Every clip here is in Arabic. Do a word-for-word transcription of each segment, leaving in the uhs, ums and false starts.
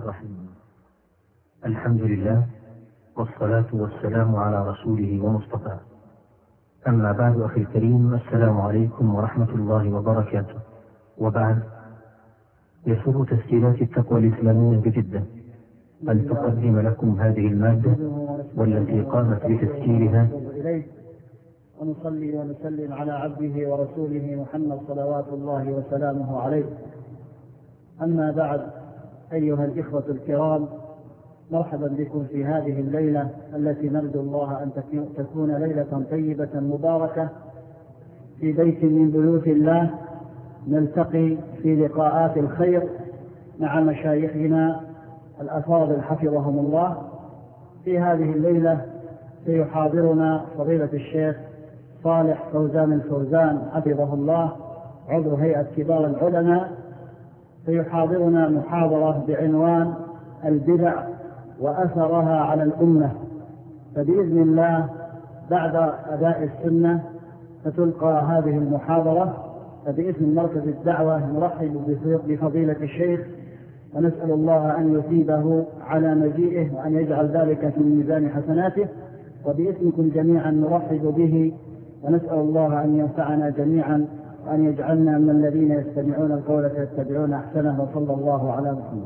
الرحيم. الحمد لله والصلاة والسلام على رسوله ومصطفى. أما بعد، أخي الكريم، السلام عليكم ورحمة الله وبركاته. وبعد، يسر تسجيلات التقوى الإسلامية بجدة أن تقدم لكم هذه المادة والتي قامت بتسجيلها. ونصلي ونسلم على عبده ورسوله محمد صلوات الله وسلامه عليه. أما بعد، أيها الإخوة الكرام، مرحبا بكم في هذه الليلة التي نرجو الله أن تكون ليلة طيبة مباركة في بيت من بيوت الله، نلتقي في لقاءات الخير مع مشايخنا الأفاضل حفظهم الله. في هذه الليلة سيحاضرنا فضيلة الشيخ صالح فوزان الفوزان حفظه الله، عضو هيئة كبار العلماء، سيحاضرنا محاضرة بعنوان البدع وأثرها على الأمة. فبإذن الله بعد أداء السنة ستلقى هذه المحاضرة. فبإذن مركز الدعوة نرحب بفضيلة الشيخ ونسأل الله أن يثيبه على مجيئه وأن يجعل ذلك في ميزان حسناته، وبإذنكم جميعا نرحب به ونسأل الله أن ينفعنا جميعا وأن يجعلنا من الذين يستمعون القول فيتبعون أحسنه، وصلى الله على محمد.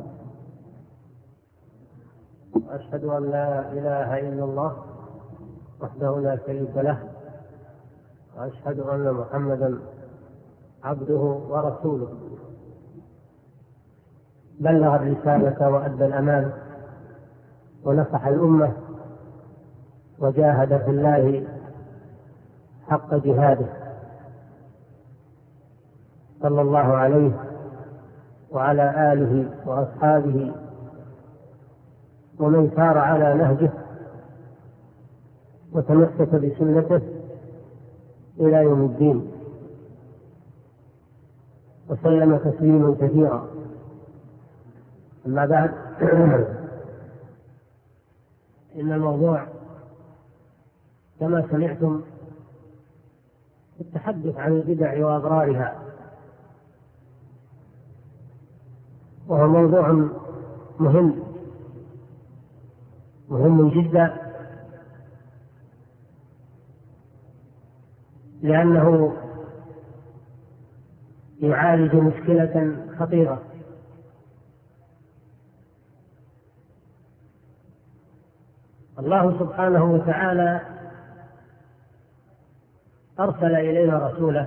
أشهد أن لا إله إلا الله وحده لا شريك له، وأشهد أن محمدا عبده ورسوله، بلغ الرسالة وأدى الأمانة ونصح الأمة وجاهد في الله حق جهاده، صلى الله عليه وعلى آله وأصحابه ومن سار على نهجه وتمسك بسنته إلى يوم الدين، وسلم تسليما كثيرا. أما بعد، إن الموضوع كما سمعتم التحدث عن البدع وأضرارها، وهو موضوع مهم مهم جدا، لأنه يعالج مشكلة خطيرة. الله سبحانه وتعالى أرسل إلينا رسوله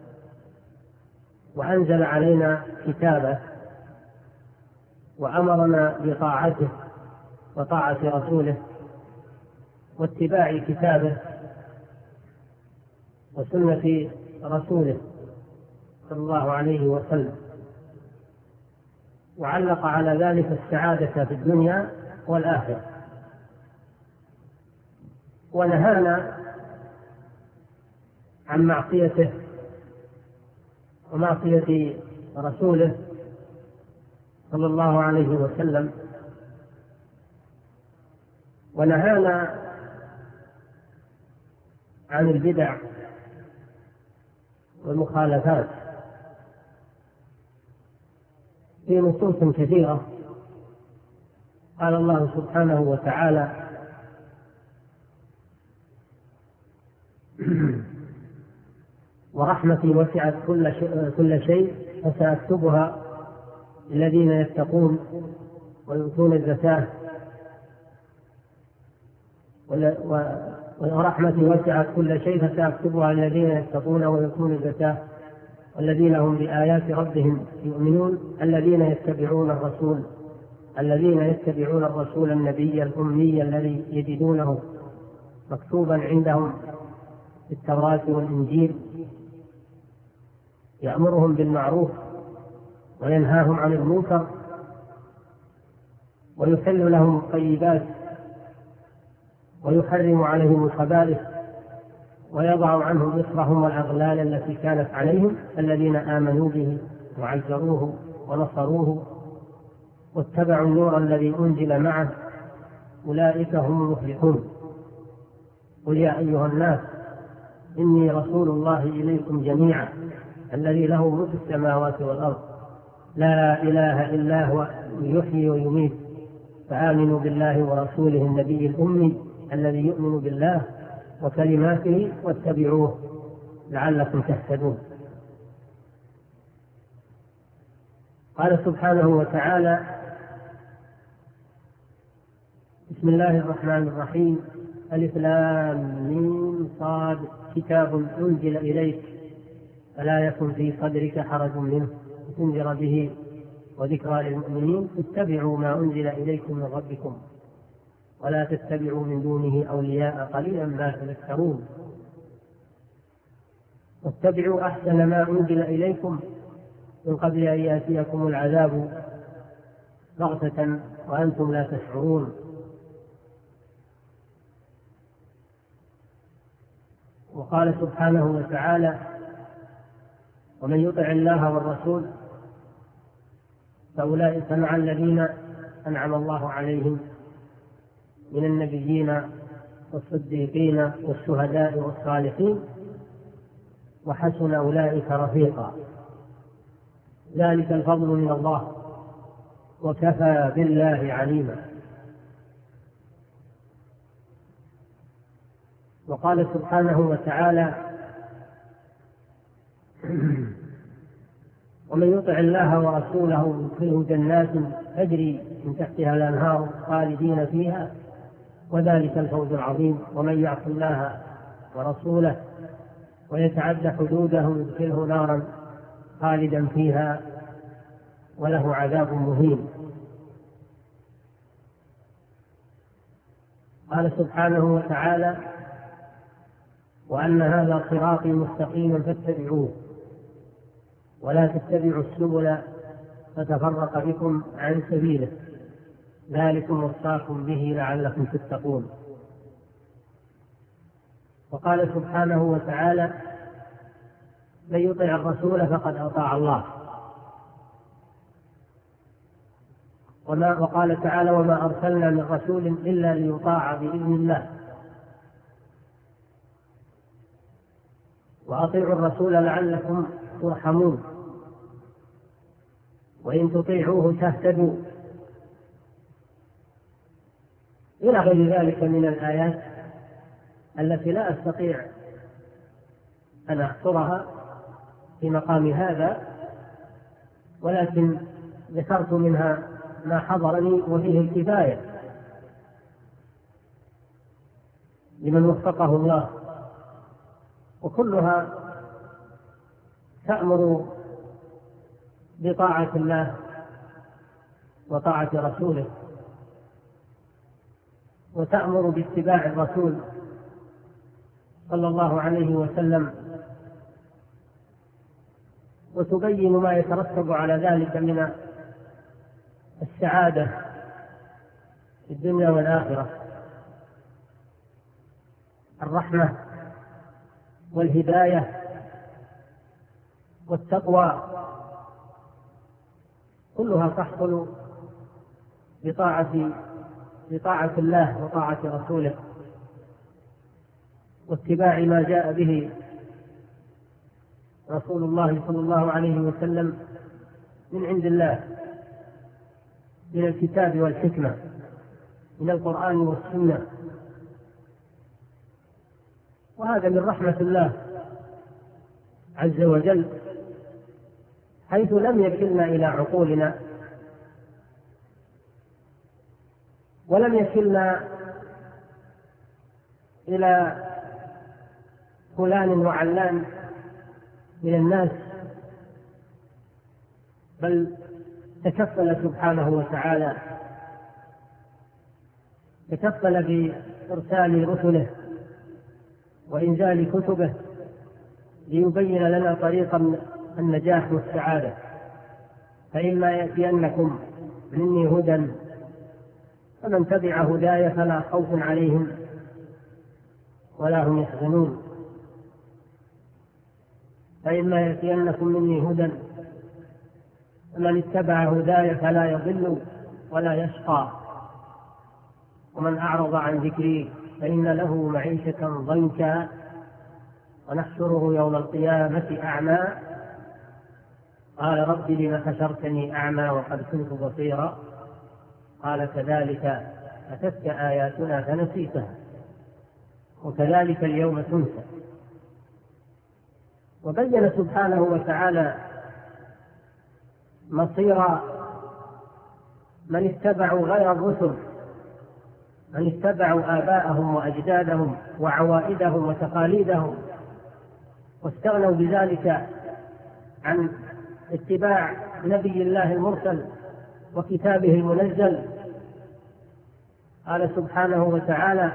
وأنزل علينا كتابه وأمرنا بطاعته وطاعة رسوله واتباع كتابه وسنة رسوله صلى الله عليه وسلم، وعلق على ذلك السعادة في الدنيا والآخرة، ونهانا عن معصيته ومعصية رسوله صلى الله عليه وسلم، ونهانا عن البدع والمخالفات في نصوص كثيرة. قال الله سبحانه وتعالى: ورحمتي وسعت كل شيء, كل شيء فسأكتبها الذين يتقون ويؤتون الزكاة ورحمتي وسعت كل شيء فسأكتبها الذين يتقون ويؤتون الزكاة والذين هم بآيات ربهم يؤمنون الذين يتبعون الرسول الذين يتبعون الرسول النبي الأمي الذي يجدونه مكتوبا عندهم في التوراة والإنجيل، يأمرهم بالمعروف وينهاهم عن المنكر ويحل لهم الطيبات ويحرم عليهم الخبائث ويضع عنهم إصرهم والأغلال التي كانت عليهم، الذين آمنوا به وعزروه ونصروه واتبعوا النور الذي أنزل معه أولئك هم المفلحون. قل يا أيها الناس إني رسول الله إليكم جميعا الذي له ملك السماوات والأرض لا إله إلا هو يحيي ويميت فآمنوا بالله ورسوله النبي الأمي الذي يؤمن بالله وكلماته واتبعوه لعلكم تهتدون. قال سبحانه وتعالى: بسم الله الرحمن الرحيم: ألف لام ميم صاد كتاب أنزل إليك فلا يكن في صدرك حرج منه لتنذر به وذكرى للمؤمنين اتبعوا ما أنزل إليكم من ربكم ولا تتبعوا من دونه أولياء قليلا ما تذكرون واتبعوا أحسن ما أنزل إليكم من قبل أن يأتيكم العذاب بغتة وأنتم لا تشعرون. وقال سبحانه وتعالى: ومن يطع الله والرسول فأولئك مع الذين أنعم الله عليهم من النبيين والصديقين والشهداء والصالحين وحسن أولئك رفيقا ذلك الفضل من الله وكفى بالله عليما. وقال سبحانه وتعالى: ومن يطع الله ورسوله يدخله جنات تجري من تحتها الأنهار خالدين فيها وذلك الفوز العظيم. ومن يعص الله ورسوله ويتعد حدوده يدخله نارا خالدا فيها وله عذاب مهين. قال سبحانه وتعالى: وأن هذا صراطي مستقيما فاتبعوه ولا تتبعوا السبل فتفرق بكم عن سبيله ذلكم وصاكم به لعلكم تتقون. وقال سبحانه وتعالى: من يطع الرسول فقد أطاع الله. وما وقال تعالى: وما أرسلنا من رسول إلا ليطاع بإذن الله. وأطيعوا الرسول لعلكم ترحمون وإن تطيعوه تهتدوا إلى غير ذلك من الآيات التي لا أستطيع أن أحصرها في مقام هذا، ولكن ذكرت منها ما حضرني وفيه الكفاية لمن وفقه الله، وكلها تأمر بطاعة الله وطاعة رسوله، وتأمر باتباع الرسول صلى الله عليه وسلم، وتبين ما يترتب على ذلك من السعادة في الدنيا والآخرة، الرحمة والهداية والتقوى، كلها تحصل بطاعة بطاعة الله وطاعة رسوله واتباع ما جاء به رسول الله صلى الله عليه وسلم من عند الله من الكتاب والحكمة، من القرآن والسنة. وهذا من رحمة الله عز وجل، حيث لم يكلنا إلى عقولنا ولم يكلنا إلى فلان وعلان من الناس، بل تكفل سبحانه وتعالى تكفل بإرسال رسله وإنزال كتبه ليبين لنا طريق النجاح والسعادة. فإما يأتينكم مني هدى فمن تبع هداي فلا خوف عليهم ولا هم يحزنون، فإما يأتينكم مني هدى فمن اتبع هداي فلا يضل ولا يشقى ومن أعرض عن ذكري فإن له معيشة ضنكا ونحشره يوم القيامة أعمى قال رب لم حشرتني أعمى وقد كنت بصيرا قال كذلك أتتك آياتنا فنسيتها وكذلك اليوم تنسى. وبين سبحانه وتعالى مصير من اتبعوا غير الرسل، من اتبعوا آباءهم وأجدادهم وعوائدهم وتقاليدهم واستغنوا بذلك عن اتباع نبي الله المرسل وكتابه المنزل. قال سبحانه وتعالى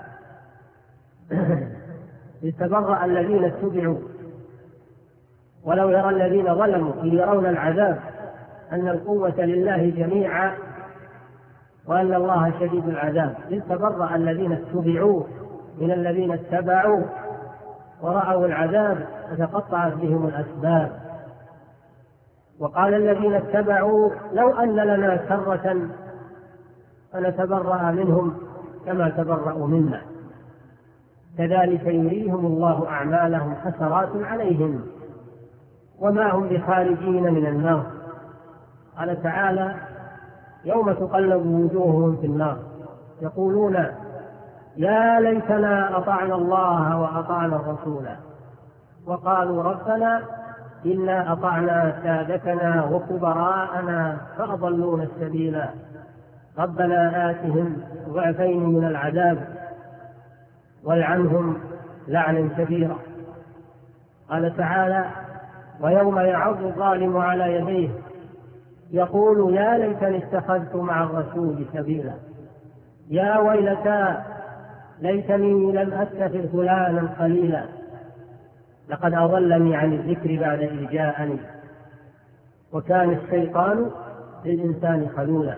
لتبرأ الذين اتبعوا ولو يرى الذين ظلموا إذ يرون العذاب أن القوة لله جميعا وأن الله شديد العذاب. لتبرأ الذين اتبعوا من الذين اتبعوا ورأوا العذاب فتقطعت بهم الأسباب. وقال الذين اتبعوا لو أن لنا كرة فنتبرأ منهم كما تبرأوا منا كذلك يريهم الله أعمالهم حسرات عليهم وما هم بخارجين من النار. قال تعالى يوم تقلب وجوههم في النار يقولون يا ليتنا أطعنا الله وأطعنا الرسول وقالوا ربنا إنا أطعنا سادتنا وكبراءنا فأضلونا السبيل ربنا آتهم ضعفين من العذاب والعنهم لعنا كبيرا. قال تعالى ويوم يعض الظالم على يديه يقول يا ليتني اتخذت مع الرسول سبيلا يا ويلتى ليتني لم أتخذ فلانا خليلا لقد أضلني عن الذكر بعد إذ جاءني وكان الشيطان للإنسان خذولا.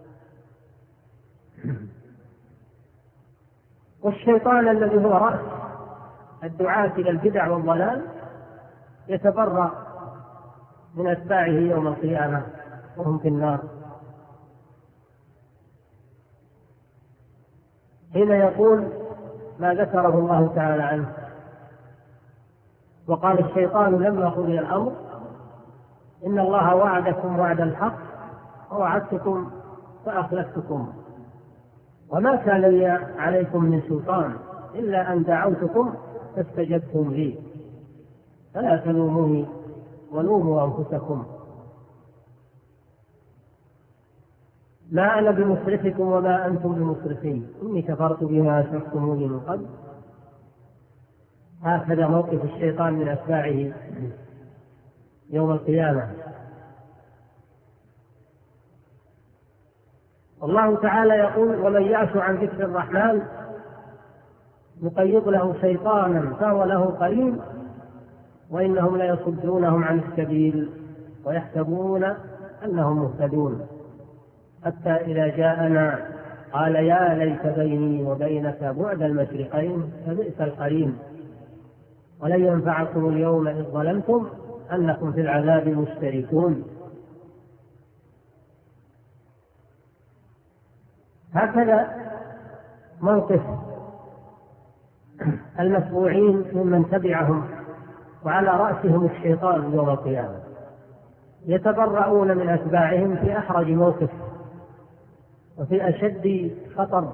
والشيطان الذي هو رأس الدعاة إلى البدع والضلال يتبرأ من أتباعه يوم القيامة وهم في النار. حين يقول ما ذكره الله تعالى عنه وقال الشيطان لما قضي الأمر إن الله وعدكم وعد الحق ووعدتكم فأخلفتكم وما كان لي عليكم من سلطان إلا أن دعوتكم فاستجبتم لي فلا تلوموني ولوموا أنفسكم ما أنا بمصرخكم وما أنتم بمصرخي إني كفرت بما أشركتموني من قبل. هكذا موقف الشيطان من أتباعه يوم القيامة. الله تعالى يقول ومن يعش عن ذكر الرحمن نقيض له شيطانا فهو له قرين وإنهم ليصدونهم عن السبيل ويحسبون أنهم مهتدون حتى إذا جاءنا قال يا ليت بيني وبينك بعد المشرقين فبئس القرين ولن ينفعكم اليوم إذ ظلمتم أنكم في العذاب مشتركون. هكذا موقف المتبوعين ممن تبعهم وعلى رأسهم الشيطان يوم القيامة يتبرؤون من أتباعهم في أحرج موقف وفي أشد خطر.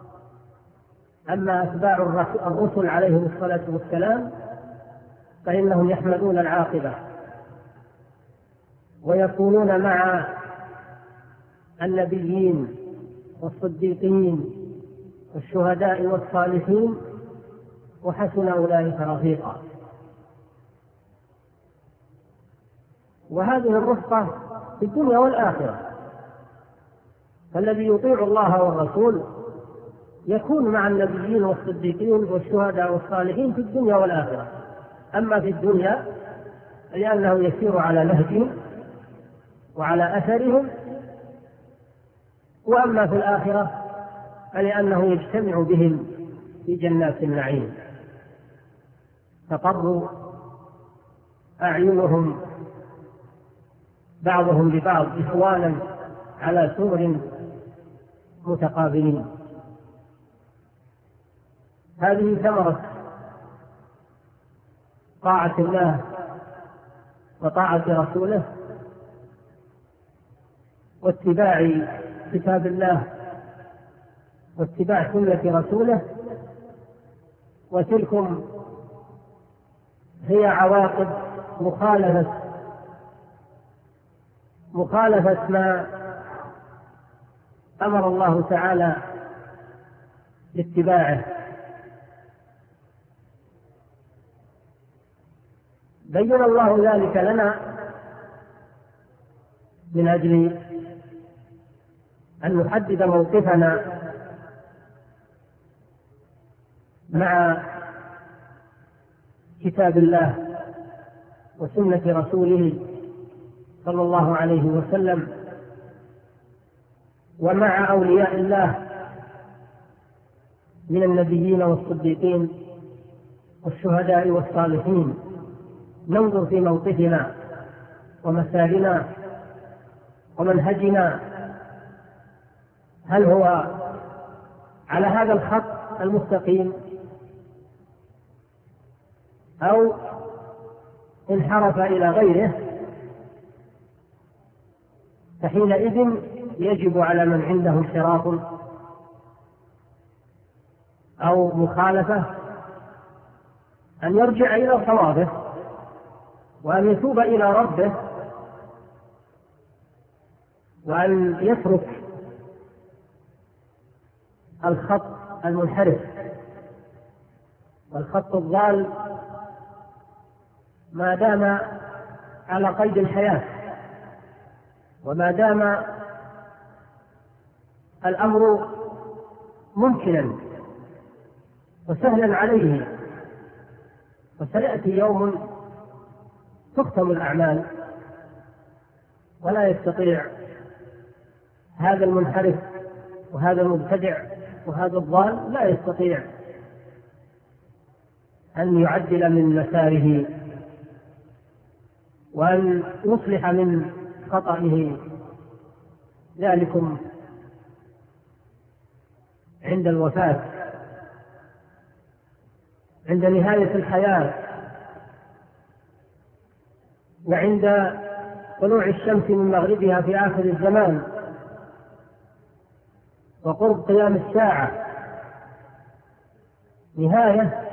أما أتباع الرسل عليهم الصلاة والسلام فإنهم يحملون العاقبة ويكونون مع النبيين والصديقين والشهداء والصالحين وحسن أولئك رفيقا. وهذه الرفقة في الدنيا والآخرة. فالذي يطيع الله والرسول يكون مع النبيين والصديقين والشهداء والصالحين في الدنيا والآخرة. أما في الدنيا لأنه يسير على نهجهم وعلى أثرهم، وأما في الآخرة فلأنه يجتمع بهم في جنات النعيم تقر أعينهم بعضهم ببعض إخوانا على سرر متقابلين. هذه ثمرة طاعة الله وطاعة رسوله واتباع كتاب الله واتباع سنة رسوله، وتلكم هي عواقب مخالفة مخالفة ما أمر الله تعالى باتباعه. بين الله ذلك لنا من أجل أن نحدد موقفنا مع كتاب الله وسنة رسوله صلى الله عليه وسلم، ومع أولياء الله من النبيين والصديقين والشهداء والصالحين. ننظر في موقفنا ومسارنا ومنهجنا، هل هو على هذا الخط المستقيم أو انحرف إلى غيره، فحينئذ يجب على من عنده انحراف أو مخالفة أن يرجع إلى صوابه وأن يتوب إلى ربه وأن يترك الخط المنحرف والخط الضال ما دام على قيد الحياة، وما دام الأمر ممكنا وسهلا عليه. وسيأتي يوم تختم الأعمال ولا يستطيع هذا المنحرف وهذا المبتدع وهذا الضال لا يستطيع أن يعدل من مساره وأن يصلح من خطئه. ذلكم عند الوفاة، عند نهاية الحياة، وعند طلوع الشمس من مغربها في آخر الزمان وقرب قيام الساعة، نهاية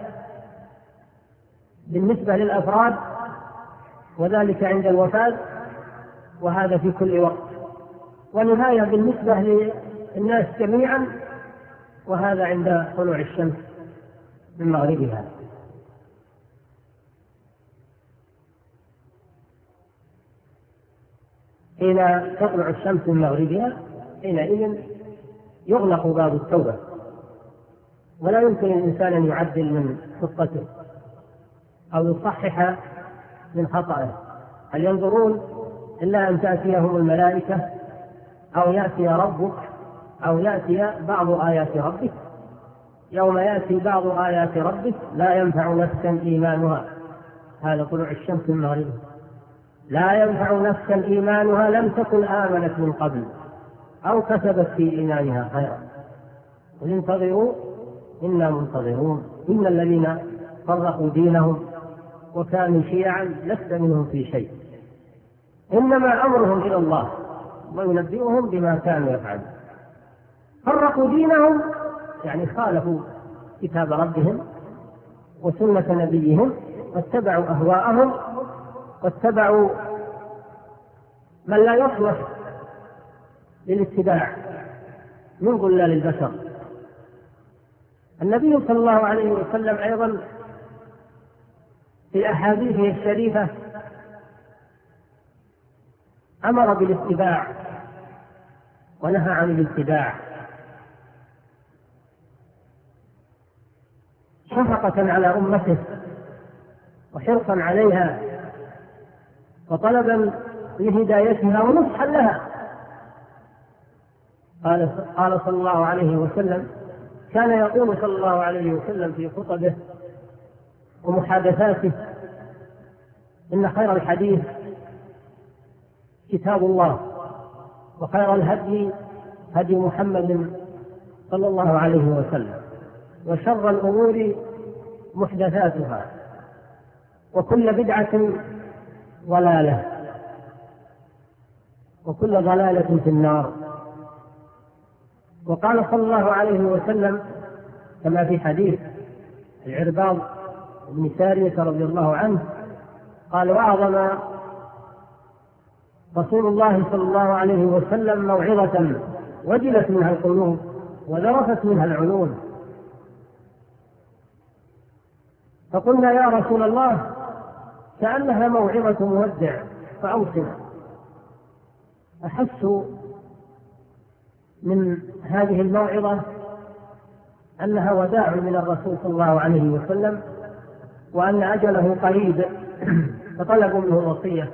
بالنسبة للأفراد، وذلك عند الوفاة، وهذا في كل وقت، ونهاية بالنسبة للناس جميعا، وهذا عند طلوع الشمس من مغربها. حين تطلع الشمس من مغربها حينئذ يغلق باب التوبة، ولا يمكن الإنسان أن يعدل من خطته أو يصحح من خطأه. هل ينظرون إلا أن تأتيهم الملائكة أو يأتي ربك أو يأتي بعض آيات ربك؟ يوم يأتي بعض آيات ربك لا ينفع نفسا إيمانها، هذا طلوع الشمس من مغربها، لا ينفع نفسا إيمانها لم تكن آمنت من قبل أو كسبت في إيمانها خيرا، قل انتظروا إنا منتظرون، إن الذين فرقوا دينهم وكانوا شيعا لست منهم في شيء، إنما أمرهم إلى الله وينبئهم بما كانوا يفعلون. فرقوا دينهم يعني خالفوا كتاب ربهم وسنة نبيهم واتبعوا أهواءهم واتبعوا من لا يصلح للاتباع من ضلال البشر. النبي صلى الله عليه وسلم أيضا في أحاديثه الشريفة أمر بالاتباع ونهى عن الاتباع شفقة على أمته وحرصا عليها وطلبا لهدايتها ونصحا لها. قال قال صلى الله عليه وسلم: كان يقول صلى الله عليه وسلم في خطبه ومحادثاته: إن خير الحديث كتاب الله، وخير الهدي هدي محمد صلى الله عليه وسلم، وشر الأمور محدثاتها، وكل بدعة ضلالة، وكل ضلالة في النار. وقال صلى الله عليه وسلم كما في حديث العرباض بن سارية رضي الله عنه قال: وأعظم رسول الله صلى الله عليه وسلم موعظة وجلت منها القلوب وذرفت منها العيون. فقلنا: يا رسول الله، كأنها موعظة مودع فأوصنا. أحسوا من هذه الموعظة أنها وداع من الرسول صلى الله عليه وسلم وأن أجله قريب، فطلبوا منه الوصية،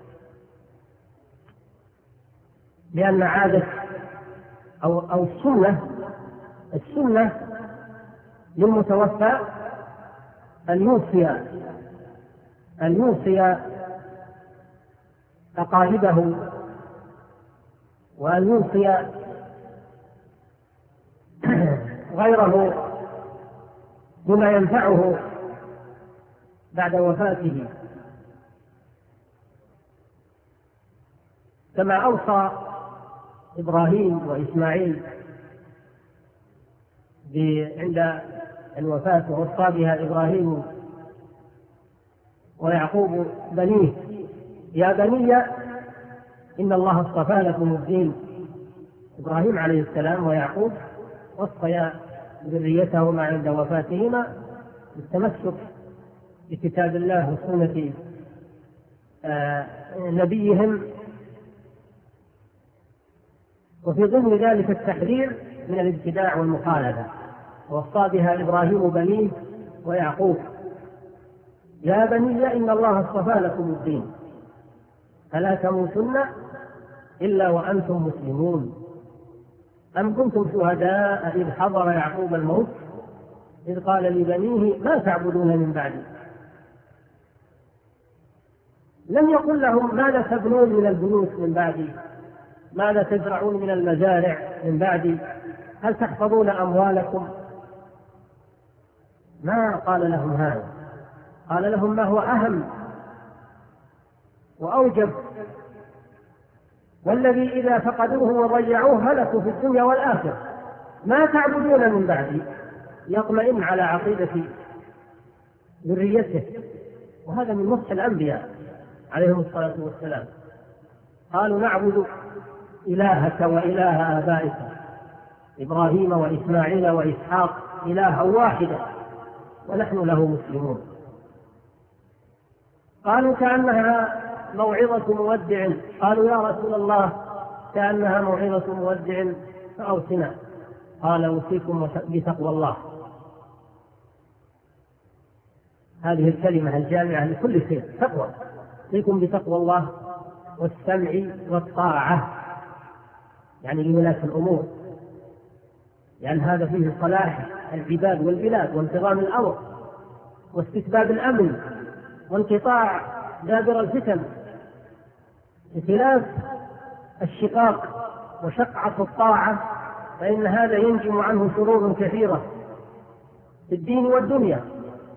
لأن عادة أو أو السنة السنة للمتوفى أن يوصي أن يوصي أقاربه وأن يوصي غيره بما ينفعه بعد وفاته، كما أوصى إبراهيم وإسماعيل عند الوفاة، ووصى بها إبراهيم ويعقوب بنيه: يا بني إن الله اصطفى لكم الدين. إبراهيم عليه السلام ويعقوب وصيا ذريتهما عند وفاتهما بالتمسك بكتاب الله وسنة آه نبيهم، وفي ضمن ذلك التحذير من الابتداع والمخالفة. ووصى بها إبراهيم بنيه ويعقوب: يا بني إن الله اصطفى لكم الدين فلا تموتن إلا وأنتم مسلمون. أم كنتم شهداء إذ حضر يعقوب الموت إذ قال لبنيه ما تعبدون من بعدي. لم يقل لهم ماذا تبنون من البيوت من بعدي، ماذا تزرعون من المزارع من بعدي، هل تحفظون أموالكم؟ ما قال لهم هذا، قال لهم ما هو أهم وأوجب، والذي إذا فقدوه وضيعوه هلكوا في الدنيا والآخرة. ما تعبدون من بعدي، يطمئن على عقيدة ذريته، وهذا من نصح الأنبياء عليهم الصلاة والسلام. قالوا: نعبد إلهك وإله آبائك إبراهيم وإسماعيل وإسحاق إلها واحدا ونحن له مسلمون. قالوا: كأنها موعظة مودع. قالوا: يا رسول الله، كأنها موعظة مودع فأوصنا. قال: أوصيكم بتقوى الله. هذه الكلمة الجامعة لكل خير، تقوى. أوصيكم بتقوى الله والسمع والطاعة، يعني لولاة الأمور، لأن يعني هذا فيه صلاح العباد والبلاد وانتظام الأمر واستتباب الأمن وانقطاع دابر الفتن، بخلاف الشقاق وشقعة الطاعة فإن هذا ينجم عنه شرور كثيرة في الدين والدنيا.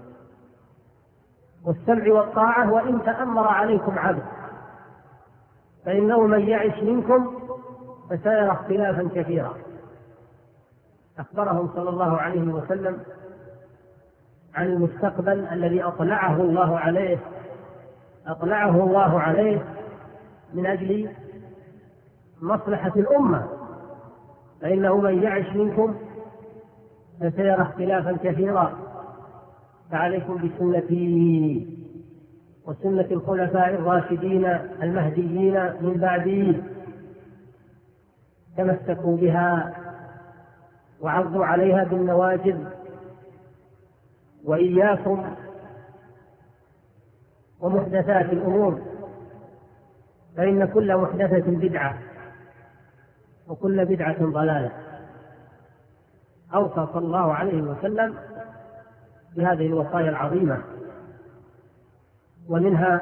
والسمع والطاعة وإن تأمر عليكم عبد فإنه من يعش منكم فسيرى اختلافا كثيرا. أخبرهم صلى الله عليه وسلم عن المستقبل الذي أطلعه الله عليه أطلعه الله عليه من أجل مصلحة الأمة، فإنه من يعش منكم فسيرى اختلافا كثيرا، فعليكم بسنتي وسنة الخلفاء الراشدين المهديين من بعدي، تمسكوا بها وعضوا عليها بالنواجذ، وإياكم ومحدثات الأمور، فإن كل محدثة بدعة وكل بدعة ضلالة. أوصى صلى الله عليه وسلم بهذه الوصايا العظيمة، ومنها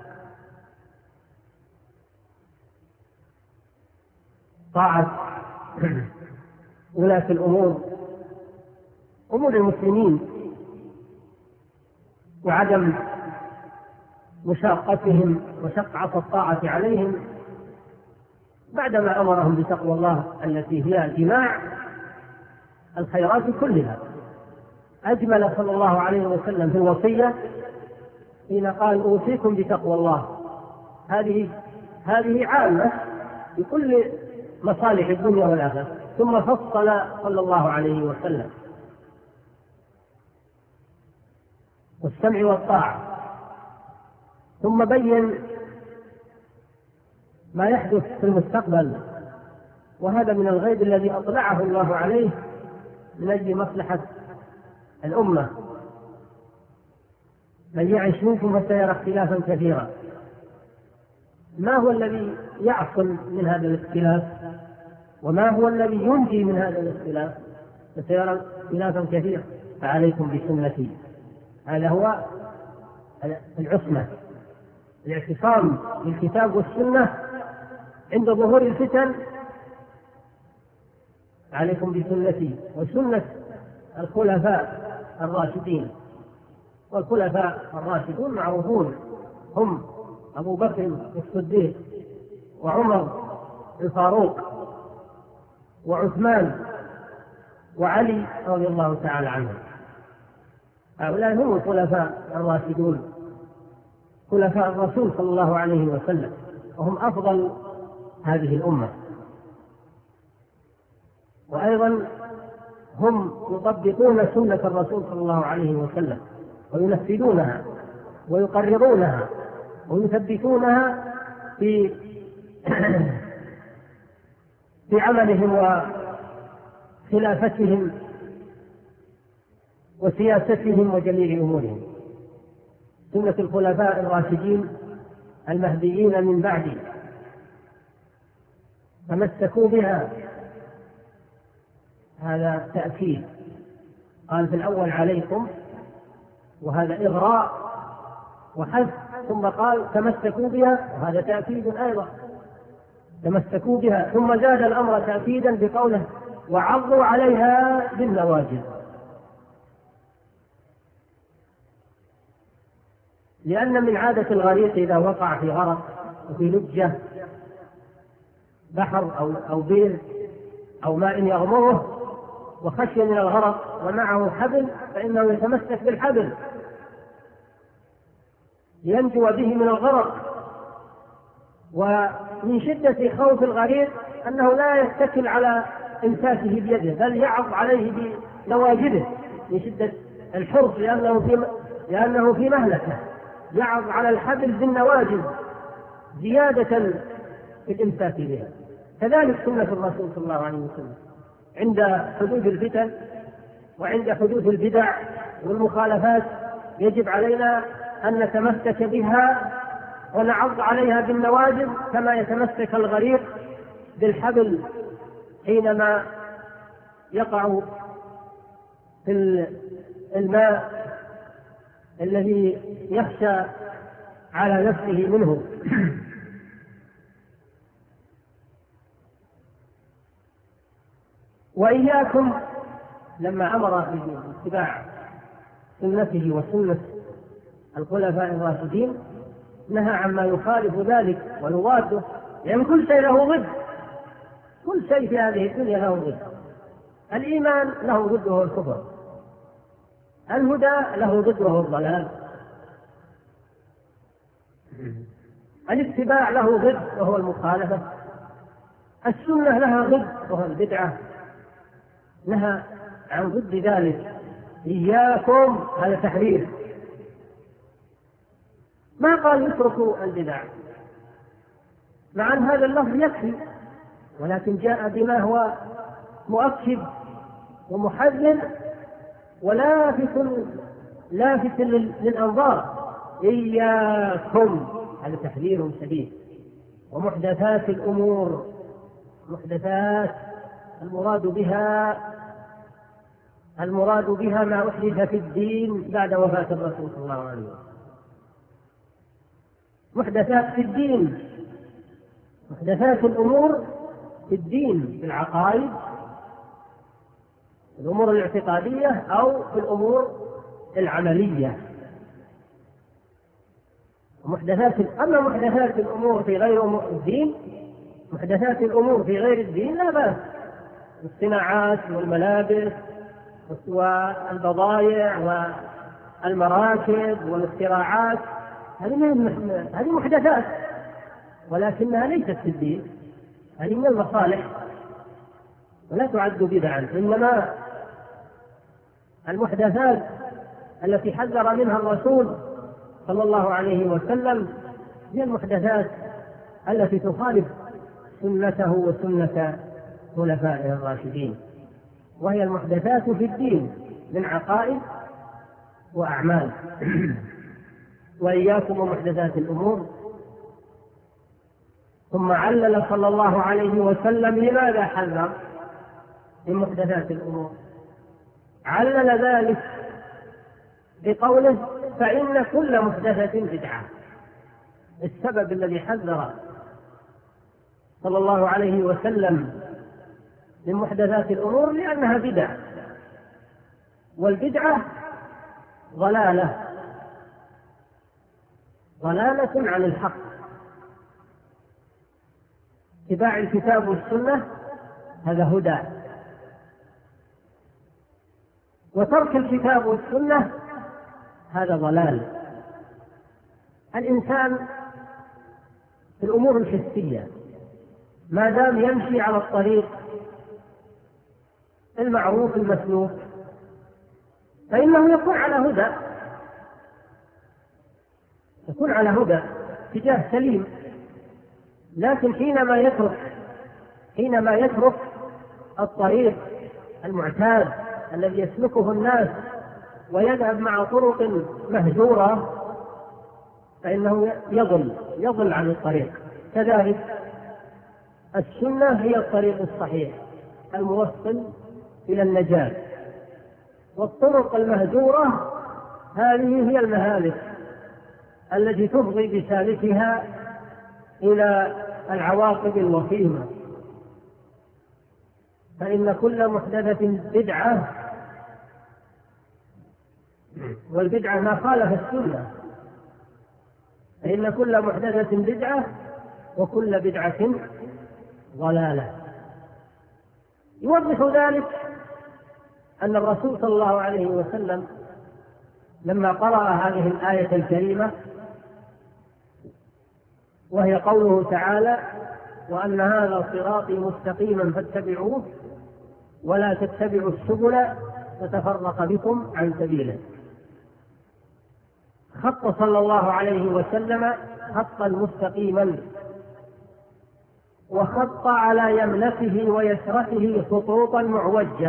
طاعة ولاة الأمور أمور المسلمين وعدم مشاقتهم وشقعة الطاعة عليهم بعدما أمرهم بتقوى الله التي هي جماع الخيرات كلها. أجمل صلى الله عليه وسلم في الوصية حين قال أوصيكم بتقوى الله. هذه هذه عامة بكل مصالح الدنيا والآخرة، ثم فصل صلى الله عليه وسلم والسمع والطاعة، ثم بين ما يحدث في المستقبل، وهذا من الغيب الذي أطلعه الله عليه من أجل مصلحة الأمة. من يعش منكم فسيرى اختلافا كثيرا. ما هو الذي يعصم من هذا الاختلاف؟ وما هو الذي ينجي من هذا الاختلاف؟ فسيرى اختلافا كثيرا، فعليكم بسنتي. هذا هو العصمة، الاعتصام بالكتاب والسنة عند ظهور الفتن. عليكم بسنتي وسنة الخلفاء الراشدين. والخلفاء الراشدون معروفون، هم أبو بكر الصديق وعمر الفاروق وعثمان وعلي رضي الله تعالى عنهم. هؤلاء هم الخلفاء الراشدون، خلفاء الرسول صلى الله عليه وسلم، وهم أفضل هذه الأمة. وأيضا هم يطبقون سنة الرسول صلى الله عليه وسلم وينفذونها ويقررونها ويثبتونها في في عملهم وخلافتهم وسياستهم وجميع أمورهم. سنة الخلفاء الراشدين المهديين من بعد تمسكوا بها. هذا تأكيد، قال في الأول عليكم، وهذا إغراء وحث، ثم قال تمسكوا بها، وهذا تأكيد أيضا، تمسكوا بها، ثم زاد الأمر تأكيدا بقوله وعضوا عليها بالنواجذ. لأن من عادة الغريق إذا وقع في غرق وفي لجة بحر أو أو بئر أو ماء يغمره وخشي من الغرق ومعه حبل، فإنه يتمسك بالحبل ينجو به من الغرق. ومن شدة خوف الغريق أنه لا يتكل على إمساكه بيده، بل يعض عليه بنواجذه من شدة الحرص، لأنه في لأنه في مهلكة، يعض على الحبل بالنواجذ زيادة في الإمساك بها. كذلك سنة الرسول صلى الله عليه وسلم عند حدوث الفتن وعند حدوث البدع والمخالفات يجب علينا أن نتمسك بها ونعض عليها بالنواجذ كما يتمسك الغريق بالحبل حينما يقع في الماء الذي يخشى على نفسه منه. وإياكم لما أمر باتباع سنته وسنة الخلفاء الراشدين نهى عما يخالف ذلك ويضاده، لأن يعني كل شيء له ضد، كل شيء في هذه الدنيا له ضد. الإيمان له ضد وهو الكفر، الهدى له ضد وهو الضلال، الاتباع له ضد وهو المخالفة، السنة لها ضد وهو البدعة. نهى عن ضد ذلك. إياكم، هذا تحرير، ما قال اتركوا البدع، مع أن هذا اللفظ يكفي، ولكن جاء بما هو مؤكد ومحذر ولافت لافت للأنظار. إياكم، هذا تحذير شديد. ومحدثات الأمور، محدثات المراد بها المراد بها ما أحدث في الدين بعد وفاة الرسول صلى الله عليه وسلم. محدثات في الدين، محدثات الأمور في الدين، في العقائد، الأمور الاعتقادية أو في الأمور العملية. محدثات أما محدثات الأمور في غير أمور الدين محدثات الأمور في غير الدين لا بأس، الصناعات والملابس والبضائع والمراكب والاختراعات، هذه محدثات ولكنها ليست في الدين، هذه من المصالح ولا تعد بدعا. إنما المحدثات التي حذر منها الرسول صلى الله عليه وسلم هي المحدثات التي تخالف سنته وسنة خلفائه الراشدين، وهي المحدثات في الدين من عقائد وأعمال. وإياكم ومحدثات الأمور. ثم علل صلى الله عليه وسلم لماذا حذر من محدثات الأمور، علل ذلك بقوله فإن كل محدثة بدعة. السبب الذي حذر صلى الله عليه وسلم من محدثات الأمور لأنها بدع، والبدعة ضلالة ضلالة عن الحق. اتباع الكتاب والسنة هذا هدى، وترك الكتاب والسنة هذا ضلال. الإنسان في الأمور الحسية ما دام يمشي على الطريق المعروف المسلوك فإنه يكون على هدى، يكون على هدى اتجاه سليم. لكن حينما يترك حينما يترك الطريق المعتاد الذي يسلكه الناس ويذهب مع طرق مهجورة فإنه يضل يضل عن الطريق. كذلك السنة هي الطريق الصحيح الموصل إلى النجاة، والطرق المهجورة هذه هي المهالك التي تفضي بسالكها إلى العواقب الوخيمة. فإن كل محدثة بدعة، والبدعة ما خالف السنة، فإن كل محدثة بدعة وكل بدعة ضلالة. يوضح ذلك أن الرسول صلى الله عليه وسلم لما قرأ هذه الآية الكريمة وهي قوله تعالى وأن هذا صراطي مستقيما فاتبعوه ولا تتبعوا السبل فتفرق بكم عن سبيله، خط صلى الله عليه وسلم خطا مستقيما، وخط على يمنته ويسرته خطوطا معوجة،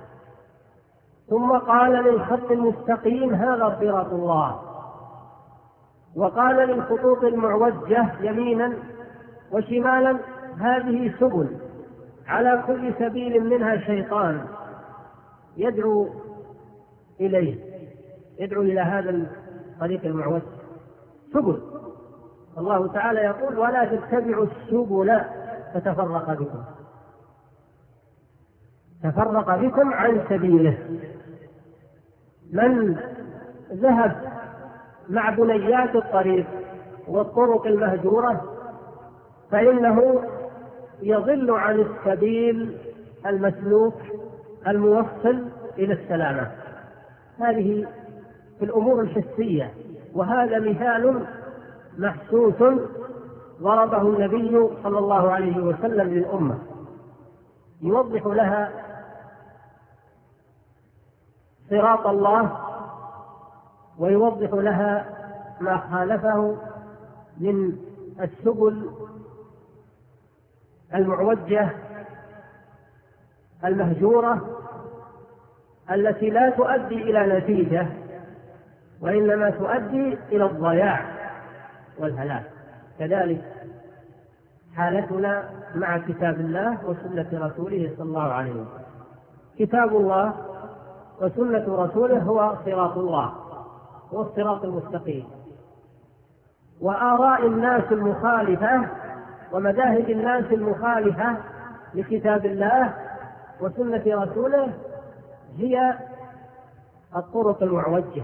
ثم قال للخط المستقيم هذا صراط الله، وقال للخطوط المعوجة يمينا وشمالا هذه سبل، على كل سبيل منها شيطان يدعو إليه يدعو إلى هذا الطريق المعوج سبل. الله تعالى يقول ولا تتبعوا السبل فتفرق بكم تفرق بكم عن سبيله. من ذهب مع بنيات الطريق والطرق المهجورة فإنه يضل عن السبيل المسلوك الموصل إلى السلامة. هذه في الأمور الحسية، وهذا مثال محسوس ضربه النبي صلى الله عليه وسلم للأمة يوضح لها صراط الله ويوضح لها ما خالفه من السبل المعوجة المهجورة التي لا تؤدي إلى نتيجة وإنما تؤدي إلى الضياع والهلاك. كذلك حالتنا مع كتاب الله وسنة رسوله صلى الله عليه وسلم. كتاب الله وسنة رسوله هو صراط الله، هو الصراط المستقيم، وآراء الناس المخالفة ومذاهب الناس المخالفة لكتاب الله وسنة رسوله هي الطرق المعوجة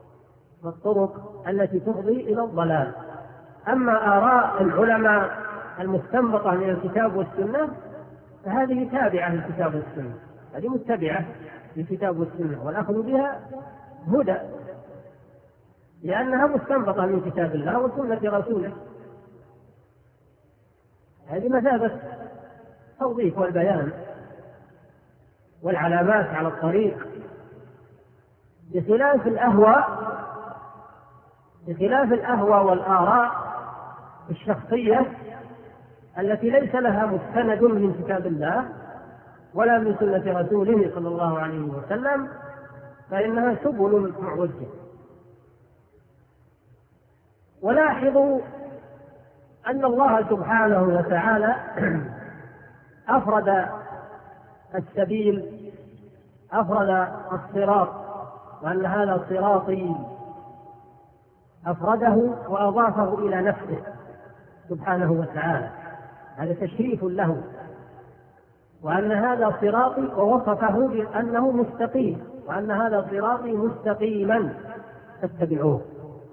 والطرق التي تفضي إلى الضلال. أما آراء العلماء المستنبطة من الكتاب والسنة فهذه تابعة للكتاب والسنة، هذه متبعة للكتاب والسنة، والأخذ بها هدى لأنها مستنبطة من كتاب الله وسنة رسوله. هذه مثابة التوضيح والبيان والعلامات على الطريق، بخلاف الأهواء بخلاف الأهواء والآراء الشخصية التي ليس لها مستند من كتاب الله ولا من سنة رسوله صلى الله عليه وسلم، فإنها سبل معوجة. ولاحظوا أن الله سبحانه وتعالى أفرد السبيل، أفرد الصراط، وأن هذا صراطي، أفرده وأضافه إلى نفسه سبحانه وتعالى، هذا تشريف له، وأن هذا صراطي ووصفه بأنه مستقيم، وأن هذا صراطي مستقيما فاتبعوه.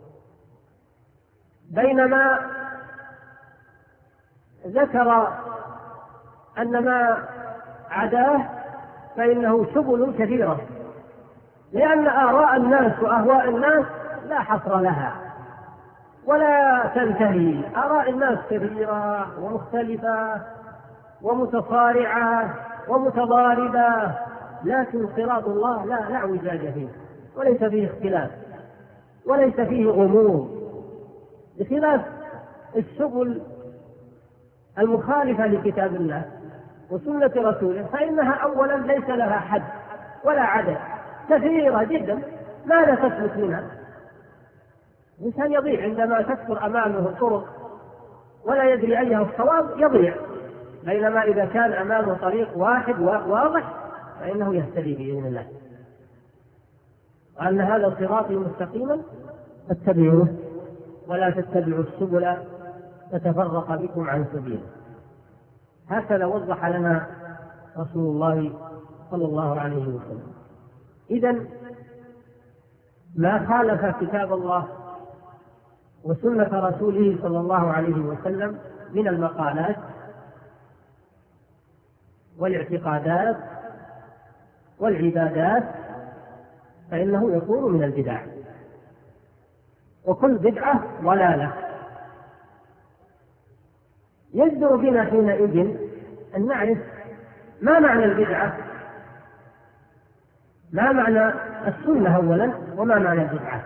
بينما ذكر أن ما عداه فإنه سبل كثيرة، لأن آراء الناس وأهواء الناس لا حصر لها ولا تنتهي. آراء الناس كثيرة ومختلفة ومتصارعة ومتضاربة، لكن صراط الله لا لا اعوجاج فيه، وليس فيه اختلاف وليس فيه غموض، بخلاف السبل المخالفة لكتاب الله وسنة رسوله، فإنها أولا ليس لها حد ولا عدد، كثيرة جدا ما لا تثبت منها. الإنسان يضيع عندما تكثر أمامه الطرق ولا يدري أيها الصواب يضيع، بينما إذا كان أمامه طريق واحد واضح فإنه يهتدي بإذن الله. وأن هذا صراطي مستقيما فاتبعوه ولا تتبعوا السبل فتفرق بكم عن سبيله. هكذا وضح لنا رسول الله صلى الله عليه وسلم. إذن ما خالف كتاب الله وسنة رسوله صلى الله عليه وسلم من المقالات والاعتقادات والعبادات فإنه يكون من البدع، وكل بدعة ضلالة. يجدر بنا حينئذ أن نعرف ما معنى البدعة، ما معنى السنة أولا، وما معنى البدعة.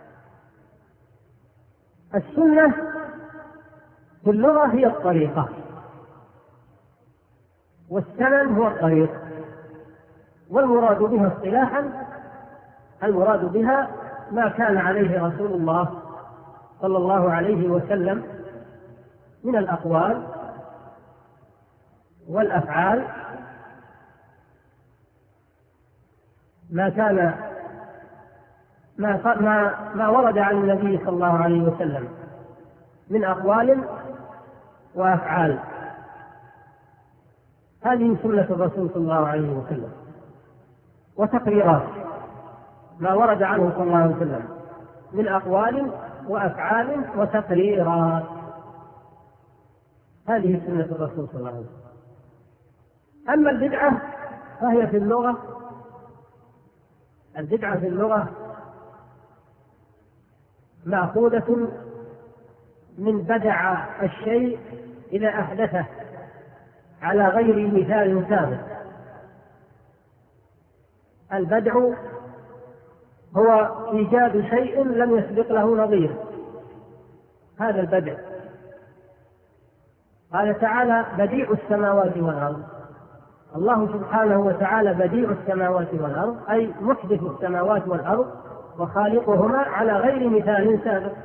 السنة في اللغة هي الطريقة، والسنن هو الطريق، والمراد بها اصطلاحا المراد بها ما كان عليه رسول الله صلى الله عليه وسلم من الأقوال والأفعال، ما كان ما ما ما ورد عن النبي صلى الله عليه وسلم من أقوال وأفعال، هذه سنة الرسول صلى الله عليه وسلم. وتقريرات ما ورد عنه صلى الله عليه وسلم من أقوال وأفعال وتقريرات، هذه سنة الرسول صلى الله عليه وسلم. أما البدعة فهي في اللغة، البدعة في اللغة مأخوذة من بدع الشيء إذا أحدثه على غير مثال سابق. البدع هو إيجاد شيء لم يسبق له نظير، هذا البدع. قال تعالى بديع السماوات والأرض، الله سبحانه وتعالى بديع السماوات والأرض، أي محدث السماوات والأرض وخالقهما على غير مثال سابق.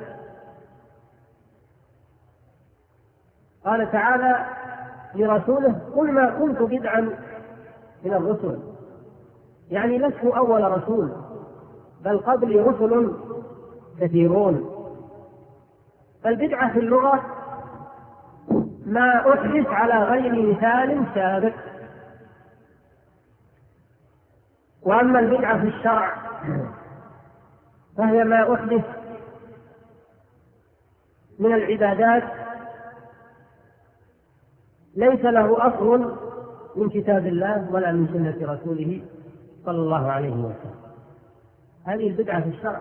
قال تعالى لرسوله قل ما كنت بدعا من الرسل، يعني لست أول رسول، بل قبلي رسل كثيرون. فالبدعة في اللغة ما أحدث على غير مثال سابق. وأما البدعة في الشرع فهي ما أحدث من العبادات ليس له أصل من كتاب الله ولا من سنة رسوله صلى الله عليه وسلم. هذه البدعة في الشرع.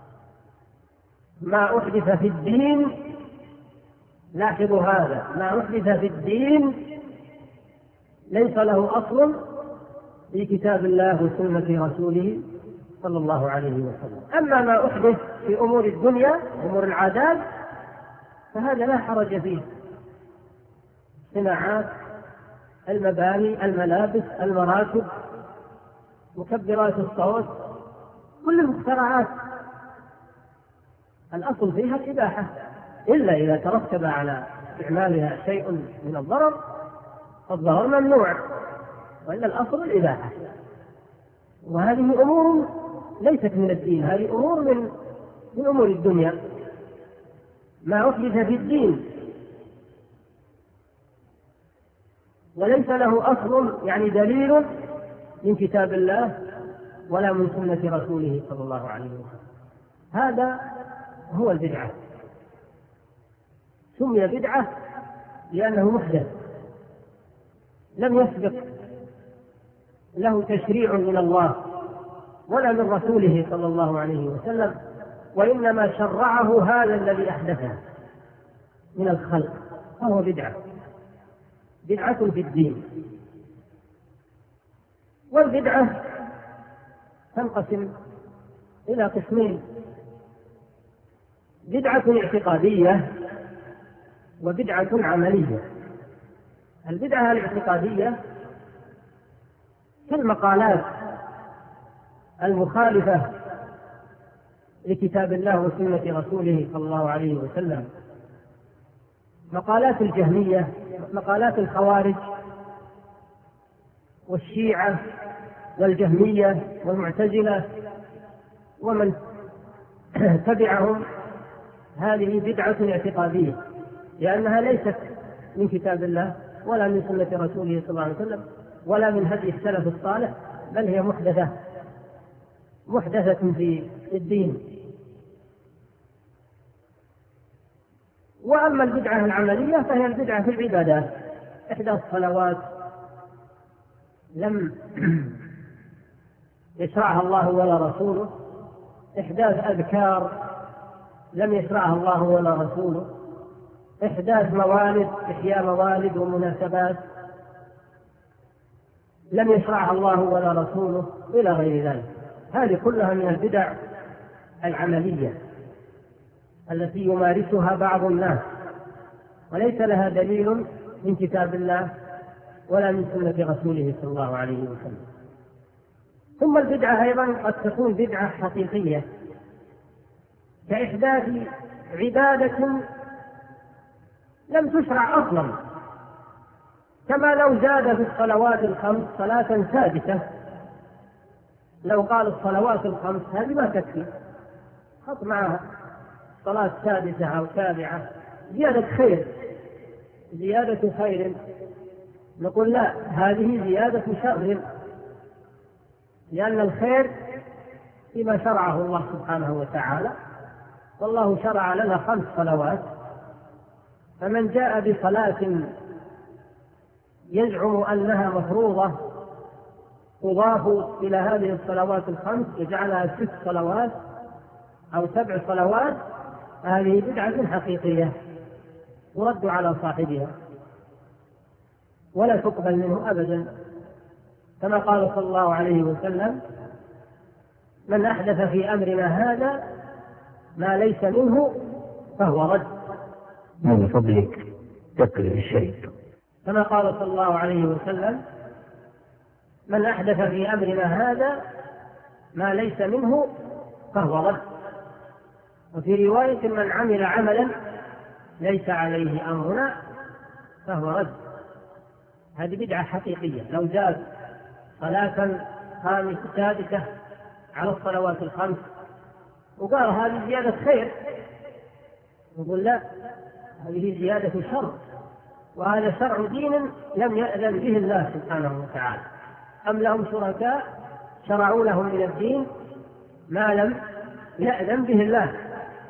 ما أحدث في الدين، لاحظوا هذا، ما أحدث في الدين ليس له أصل في كتاب الله وسنة رسوله صلى الله عليه وسلم. أما ما أحدث في أمور الدنيا، أمور العادات، فهذا لا حرج فيه. صناعات، المباني، الملابس، المراكب، مكبرات الصوت، كل المخترعات الأصل فيها الإباحة، إلا إذا ترتب على استعمالها شيء من الضرر فالضرر ممنوع، وإلا الأصل الإباحة. وهذه أمور ليست من الدين، هذه أمور من من أمور الدنيا. ما أحدث في الدين وليس له أصل، يعني دليل من كتاب الله ولا من سنة رسوله صلى الله عليه وسلم، هذا هو البدعة. سمي بدعة لأنه محدث، لم يسبق له تشريع من الله ولا من رسوله صلى الله عليه وسلم، وإنما شرعه هذا الذي أحدثه من الخلق، فهو بدعة، بدعة في الدين. والبدعة تنقسم إلى قسمين: بدعة اعتقادية وبدعة عملية. البدعة الاعتقادية كالمقالات المخالفة لكتاب الله وسنة رسوله صلى الله عليه وسلم، مقالات الجهمية، مقالات الخوارج والشيعة والجهمية والمعتزلة ومن تبعهم. هذه بدعة اعتقادية لأنها ليست من كتاب الله ولا من سنة رسوله صلى الله عليه وسلم ولا من هدي السلف الصالح، بل هي محدثة محدثة في الدين. وأما البدعة العملية فهي البدعة في العبادات: إحداث صلوات لم يشرعها الله ولا رسوله، إحداث أذكار لم يشرعها الله ولا رسوله، إحداث موالد، إحياء موالد ومناسبات لم يشرعها الله ولا رسوله، إلى غير ذلك. هذه كلها من البدع العملية التي يمارسها بعض الناس وليس لها دليل من كتاب الله ولا من سنة رسوله صلى الله عليه وسلم. ثم البدعة أيضا قد تكون بدعة حقيقية، كإحداث عبادة لم تشرع أصلا، كما لو زاد في الصلوات الخمس صلاة سادسة. لو قال الصلوات الخمس هذه ما تكفي، حط معها صلاة سادسة أو سابعة، زيادة خير، زيادة خير، نقول لا، هذه زيادة شر، لأن الخير فيما شرعه الله سبحانه وتعالى، والله شرع لنا خمس صلوات، فمن جاء بصلاة يزعم أنها مفروضة تضاف إلى هذه الصلوات الخمس يجعلها ست صلوات أو سبع صلوات، هذه بدعة حقيقية ترد على صاحبها ولا تقبل منه أبدا، كما قال صلى الله عليه وسلم: من أحدث في أمرنا هذا ما ليس منه فهو رد. من فضلك ذكر الشيء. كما قال صلى الله عليه وسلم: من أحدث في أمرنا هذا ما ليس منه فهو رد. وفي رواية: من عمل عملا ليس عليه أمرنا فهو رد. هذه بدعة حقيقية. لو زاد صلاة خامسة سادسة على الصلوات الخمس وقال هذه زيادة خير، نقول لا، هذه زيادة شر، وهذا شرع دين لم يأذن به الله سبحانه وتعالى. أم لهم شركاء شرعوا لهم من الدين ما لم يأذن به الله.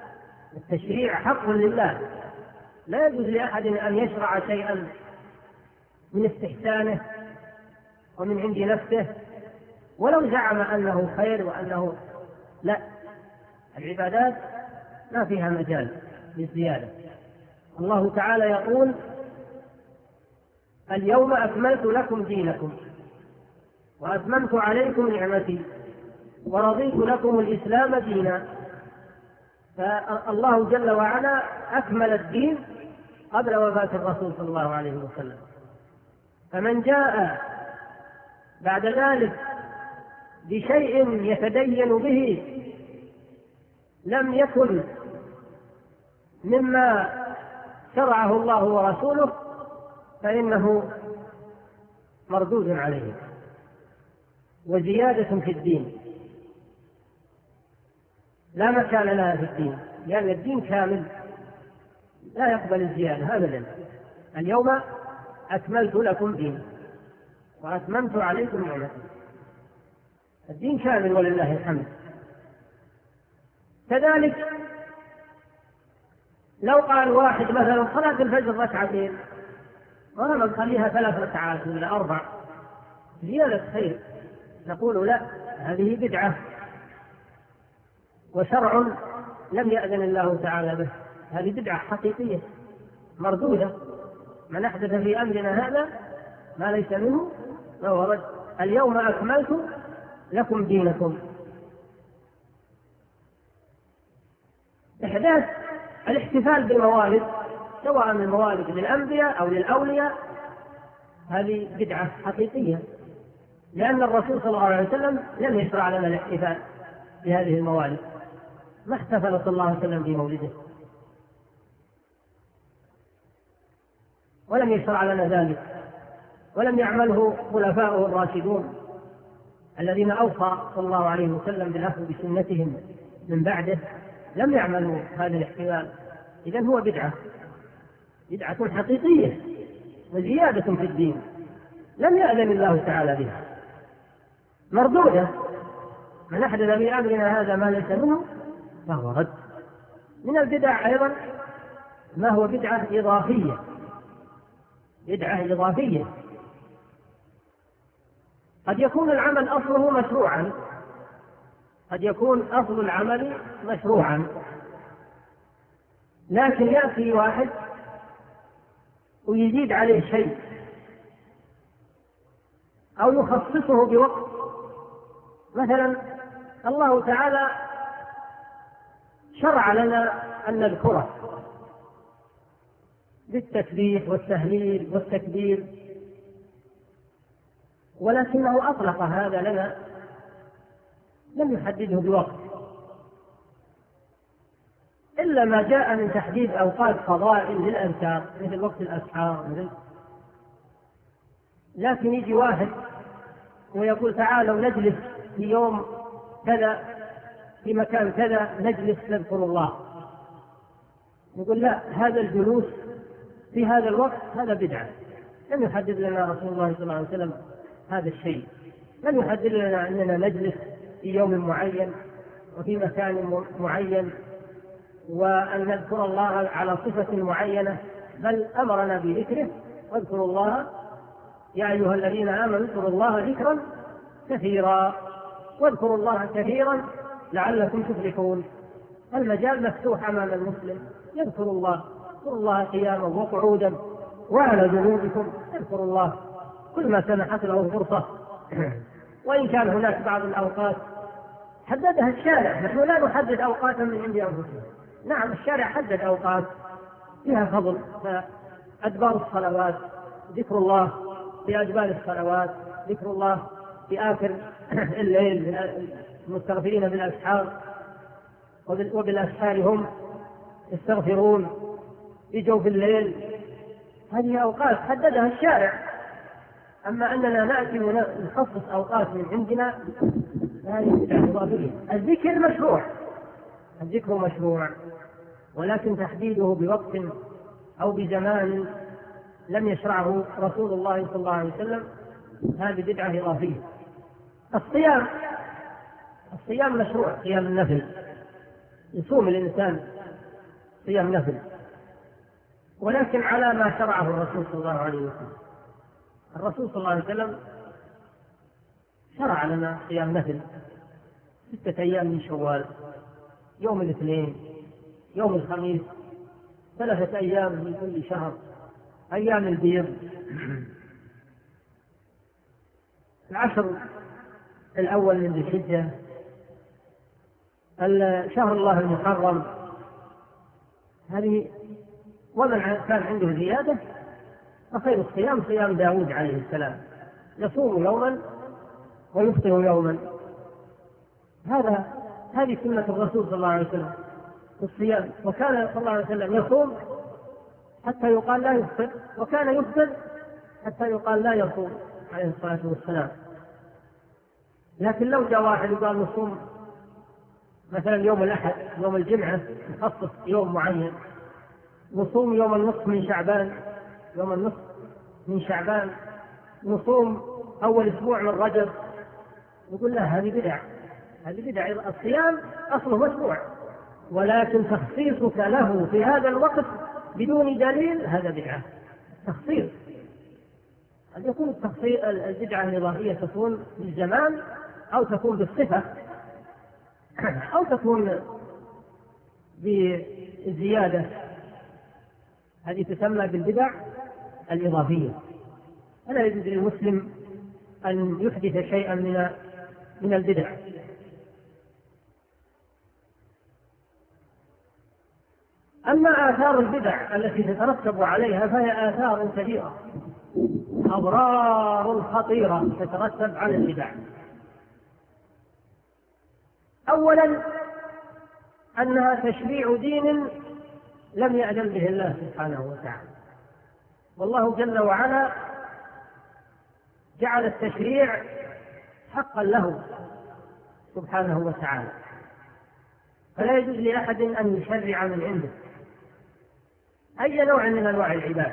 التشريع حق لله، لا يجوز لأحد أن يشرع شيئا من استحسانه ومن عند نفسه، ولو زعم أنه خير وأنه لا، العبادات ما فيها مجال للزيادة. الله تعالى يقول: اليوم أكملت لكم دينكم وأتممت عليكم نعمتي ورضيت لكم الإسلام دينا. فالله جل وعلا أكمل الدين قبل وفاة الرسول صلى الله عليه وسلم، فمن جاء بعد ذلك بشيء يتدين به لم يكن مما شرعه الله ورسوله فإنه مردود عليه وزيادة في الدين، لا مكان لها في الدين، لأن الدين كامل لا يقبل الزيادة أبدا. اليوم أكملت لكم دين وأتممت عليكم نعمتي، الدين كامل ولله الحمد. كذلك لو قال واحد مثلا صلاة الفجر ركعتين وأنا نخليها ثلاث ركعات ولا أربع زيادة خير، نقول لا، هذه بدعة وشرع لم يأذن الله تعالى به، هذه بدعة حقيقية مردودة. من أحدث في أمرنا هذا ما ليس منه فهو رد. اليوم أكملت لكم دينكم. إحداث الاحتفال بالموالد سواء من موالد للأنبياء أو للأولياء هذه بدعة حقيقية، لأن الرسول صلى الله عليه وسلم لم يشرع لنا الاحتفال بهذه الموالد، ما احتفل صلى الله عليه وسلم بمولده ولم يشرع لنا ذلك، ولم يعمله خلفاؤه الراشدون الذين أوصى صلى الله عليه وسلم بالأخذ بسنتهم من بعده، لم يعملوا هذا الاحتفال. إذن هو بدعة بدعة حقيقية وزيادة في الدين لم يأذن الله تعالى بها، مردودة. من أحدث في أمرنا هذا ما ليس منه فهو رد. من البدع أيضا ما هو بدعة إضافية، بدعة إضافية قد يكون العمل أصله مشروعا، قد يكون أصل العمل مشروعا، لكن يأتي واحد ويزيد عليه شيء أو يخصصه بوقت. مثلا الله تعالى شرع لنا أن نذكره بالتسبيح والتهليل والتكبير، ولكنه أطلق هذا لنا، لم يحدده بوقت إلا ما جاء من تحديد أوقات فضائل للأذكار مثل وقت الأسحار مثل. لكن يجي واحد ويقول تعالوا نجلس في يوم كذا في مكان كذا نجلس نذكر الله، يقول لا، هذا الجلوس في هذا الوقت هذا بدعة، لم يحدد لنا رسول الله صلى الله عليه وسلم هذا الشيء، لم يحدد لنا أننا نجلس في يوم معين وفي مكان معين وأن نذكر الله على صفة معينة، بل أمرنا بذكره. واذكروا الله يا أيها الذين آمنوا اذكروا الله ذكرا كثيرا واذكروا الله كثيرا لعلكم تفلحون. المجال مفتوح أمام المسلم، يذكر الله، اذكروا الله قياما وقعودا وعلى جنوبكم، اذكروا الله كل ما سمحت له فرصة. وإن كان هناك بعض الأوقات حددها الشارع، نحن لا نحدد أوقاتا من عند أنفسنا، نعم الشارع حدد أوقات فيها فضل، فأدبار الصلوات ذكر الله، في أجبال الصلوات ذكر الله، في آخر الليل المستغفرين بالأسحار وبالأسحار هم يستغفرون في جوف الليل، هذه أوقات حددها الشارع. أما أننا نأتي ونخصص أوقات من عندنا هذه بدعة إضافية. الذكر مشروع، الذكر مشروع، ولكن تحديده بوقت أو بزمان لم يشرعه رسول الله صلى الله عليه وسلم هذه بدعة إضافية. الصيام، الصيام مشروع، صيام النفل، يصوم الإنسان صيام نفل، ولكن على ما شرعه الرسول صلى الله عليه وسلم، الرسول صلى الله عليه وسلم شرع لنا صيام نفل ستة أيام من شوال، يوم الاثنين، يوم الخميس، ثلاثة أيام من كل شهر، أيام البيض، العشر الأول من ذي الحجة، شهر الله المحرم. هذه ومن كان عنده زيادة فخير الصيام صيام داود عليه السلام، يصوم يوما ويفطر يوما. هذا هذه سنة الرسول صلى الله عليه وسلم في الصيام، وكان صلى الله عليه وسلم يصوم حتى يقال لا يفطر، وكان يفطر حتى يقال لا يصوم عليه الصلاة والسلام. لكن لو جاء واحد وقال نصوم مثلا يوم الأحد، يوم الجمعة، نخصص يوم معين، نصوم يوم النصف من شعبان، يوم النصف من شعبان، نصوم أول أسبوع من رجب، يقول له هذه بدع، هذه بدع. الصيام أصله مشروع، ولكن تخصيصك له في هذا الوقت بدون دليل هذا بدعة. تخصيص أن يكون التخصيص البدعة الإضافية تكون بالزمان أو تكون بالصفة أو تكون بالزيادة، هذه تسمى بالبدع الإضافية. فلا يجوز للمسلم أن يحدث شيئا من من البدع. أما آثار البدع التي تترتب عليها فهي آثار كثيرة، أضرار خطيرة تترتب على البدع. أولا أنها تشريع دين لم يأذن به الله سبحانه وتعالى، والله جل وعلا جعل التشريع حقا له سبحانه وتعالى، فلا يجوز لأحد أن يشرع من عنده أي نوع من أنواع العبادة.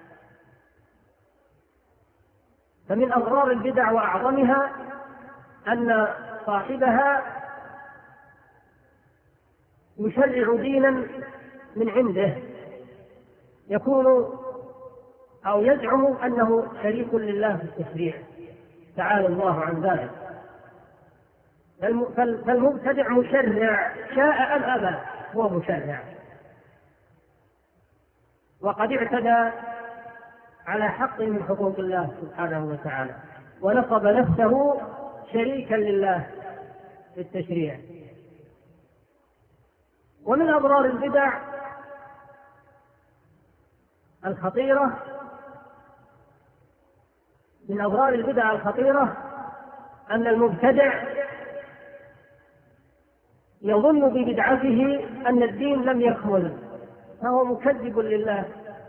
فمن أضرار البدع وأعظمها أن صاحبها يشرع دينا من عنده، يكون أو يزعم أنه شريك لله في التشريع، تعالى الله عن ذلك. فالمبتدع مشرع شاء أم أبى، هو مشرع، وقد اعتدى على حق من حقوق الله سبحانه وتعالى، ونصب نفسه شريكا لله في التشريع. ومن أضرار البدع الخطيرة من أضرار البدع الخطيرة أن المبتدع يظن ببدعته أن الدين لم يكمل، فهو مكذب لله،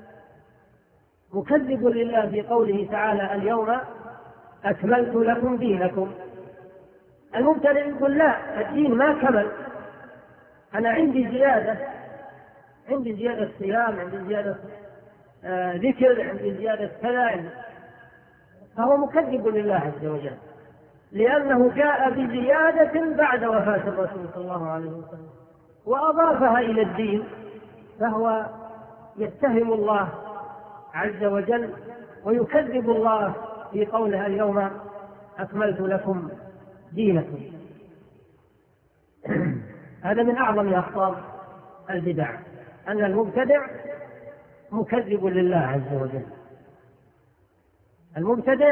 مكذب لله في قوله تعالى اليوم أكملت لكم دينكم. المبتدع يقول لا، الدين ما كمل، أنا عندي زيادة، عندي زيادة صيام، عندي زيادة آه ذكر، عندي زيادة كذا، فهو مكذب لله عز وجل، لأنه جاء بزيادة بعد وفاة الرسول صلى الله عليه وسلم وأضافها إلى الدين، فهو يتهم الله عز وجل ويكذب الله في قولها اليوم أكملت لكم دينكم. هذا من أعظم أخطار البدع، أن المبتدع مكذب لله عز وجل. المبتدع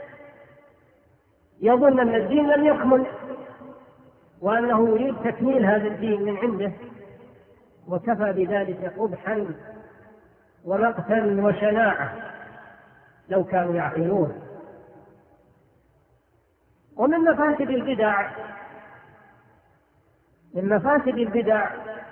يظن أن الدين لم يكمل، وأنه يريد تكميل هذا الدين من عنده، وكفى بذلك قبحا ومقتا وشناعة لو كانوا يعقلون. ومن مفاسد البدع من مفاسد البدع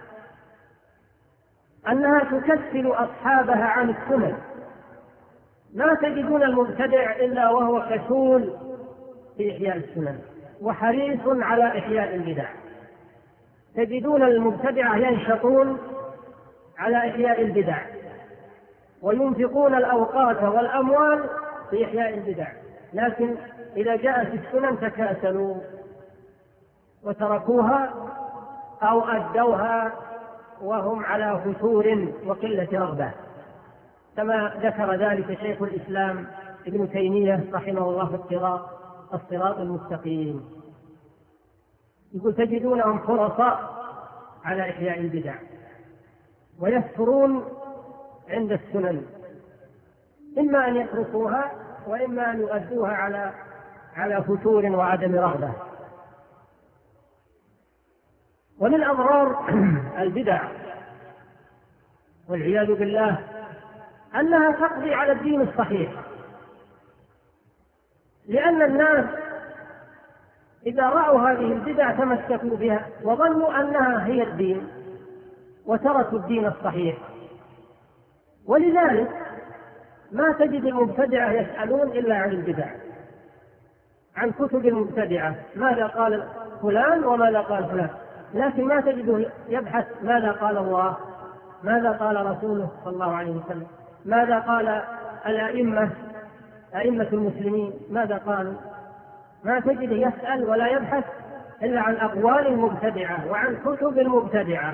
أنها تكسل أصحابها عن السنن. لا تجدون المبتدع إلا وهو كسول في إحياء السنن وحريص على إحياء البدع. تجدون المبتدعة ينشطون على إحياء البدع وينفقون الأوقات والأموال في إحياء البدع، لكن إذا جاءت السنن تكاسلوا وتركوها أو أدوها وهم على فتور وقلة رغبة، كما ذكر ذلك شيخ الإسلام ابن تيمية رحمه الله في الصراط الصراط المستقيم، يقول تجدونهم حرصاء على إحياء البدع ويسفرون عند السنن، إما أن يتركوها وإما أن يؤدوها على على فتور وعدم رغبة. ومن أضرار البدع والعياذ بالله أنها تقضي على الدين الصحيح، لأن الناس إذا رأوا هذه البدع تمسكوا بها وظنوا أنها هي الدين وتركوا الدين الصحيح. ولذلك ما تجد المبتدعة يسألون إلا عن البدع، عن كتب المبتدعة، ماذا قال فلان وماذا قال فلان، لكن ما تجده يبحث ماذا قال الله، ماذا قال رسوله صلى الله عليه وسلم، ماذا قال الأئمة أئمة المسلمين ماذا قالوا. ما تجده يسأل ولا يبحث إلا عن أقوال المبتدعة وعن كتب المبتدعة.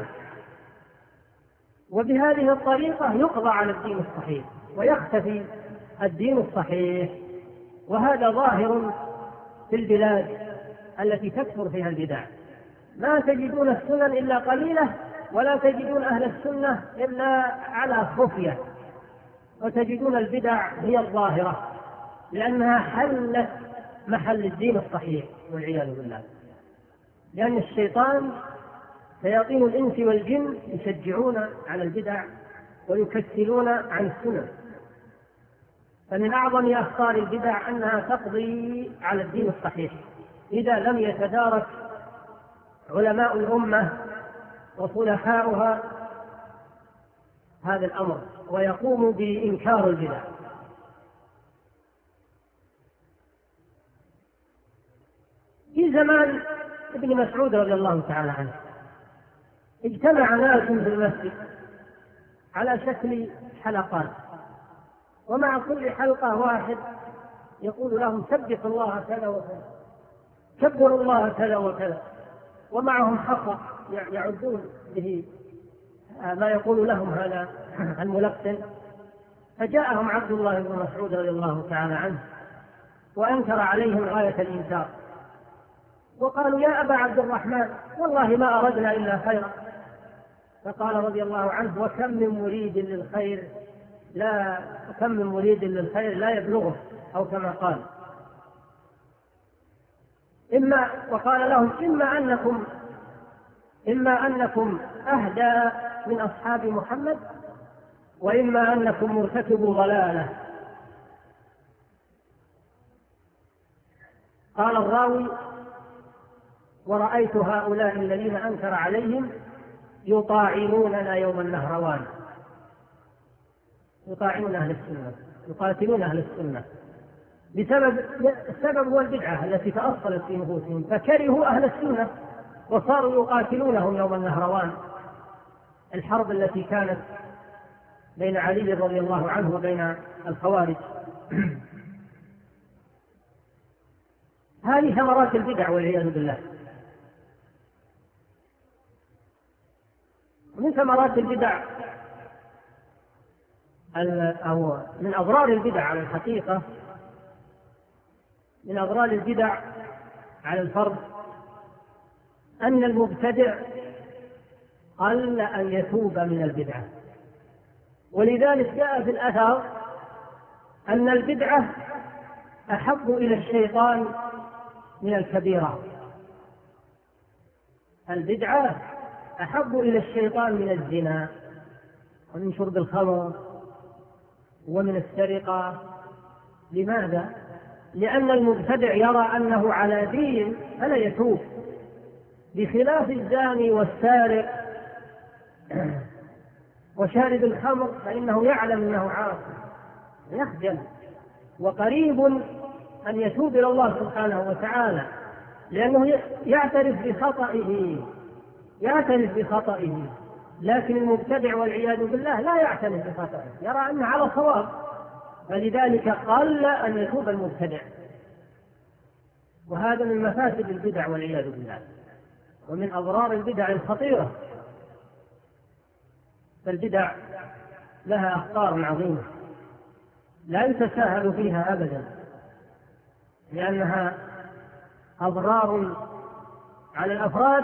وبهذه الطريقة يقضى على الدين الصحيح ويختفي الدين الصحيح. وهذا ظاهر في البلاد التي تكثر فيها البدع، ما تجدون السنن إلا قليلة ولا تجدون أهل السنة إلا على خفية، وتجدون البدع هي الظاهرة لأنها حلت محل الدين الصحيح والعياذ بالله. لأن الشيطان شياطين الإنس والجن يشجعون على البدع ويكسلون عن السنن. فمن أعظم أخطار البدع أنها تقضي على الدين الصحيح إذا لم يتدارك علماء الأمة وصلحاؤها هذا الأمر ويقوموا بإنكار البدع. في زمان ابن مسعود رضي الله تعالى عنه اجتمع ناس في المسجد على شكل حلقات، ومع كل حلقة واحد يقول لهم سبح الله كذا وكذا، كبروا الله كذا وكذا، ومعهم حصى يعدون به ما يقول لهم هذا الملقن. فجاءهم عبد الله بن مسعود رضي الله تعالى عنه وأنكر عليهم غاية الإنكار، وقالوا يا أبا عبد الرحمن والله ما أردنا إلا خيرا. فقال رضي الله عنه وكم من مريد للخير لا كم من مريد للخير لا يبلغه، أو كما قال. إما وقال لهم إما أنكم إما أنكم أهدى من أصحاب محمد وإما أنكم مرتكبوا ضلالة. قال الراوي ورأيت هؤلاء الذين أنكر عليهم يطاعنوننا يوم النهروان، يطاعنون أهل السنة، يقاتلون أهل السنة بسبب السبب هو البدعة التي تأصلت في نفوسهم، فكرهوا أهل السنة وصاروا يقاتلونهم يوم النهروان، الحرب التي كانت بين علي رضي الله عنه وبين الخوارج. هذه ثمرات البدع والعياذ بالله. من ثمرات البدع أو من أضرار البدع على الحقيقة، من أضرار البدع على الفرد أن المبتدع قل أن يتوب من البدعة. ولذلك جاء في الأثر أن البدعة أحب إلى الشيطان من الكبيرة. البدعة أحب إلى الشيطان من الزنا ومن شرب الخمر ومن السرقة. لماذا؟ لأن المبتدع يرى أنه على دين فلا يتوب، بخلاف الزاني والسارق وشارب الخمر فإنه يعلم أنه عاصي يخجل وقريب أن يتوب إلى الله سبحانه وتعالى، لأنه يعترف بخطئه يعترف بخطئه لكن المبتدع والعياذ بالله لا يعترف بخطئه، يرى أنه على صواب، فلذلك قل أن يتوب المبتدع. وهذا من مفاسد البدع والعياذ بالله ومن أضرار البدع الخطيرة. فالبدع لها أخطار عظيمة، لا يتساهل فيها أبدا، لأنها أضرار على الأفراد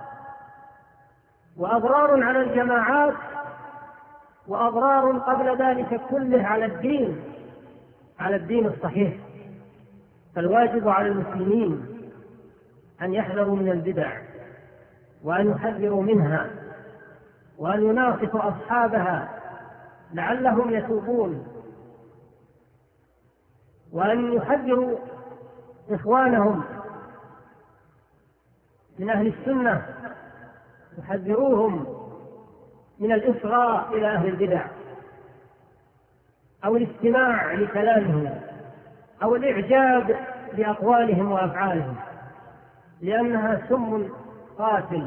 وأضرار على الجماعات وأضرار قبل ذلك كله على الدين على الدين الصحيح. فالواجب على المسلمين أن يحذروا من البدع وأن يحذروا منها وأن يناصحوا أصحابها لعلهم يتوبون، وأن يحذروا إخوانهم من أهل السنة، يحذروهم من الإصغاء إلى أهل البدع أو الاستماع لكلامهم أو الإعجاب بأقوالهم وأفعالهم، لأنها سم قاتل،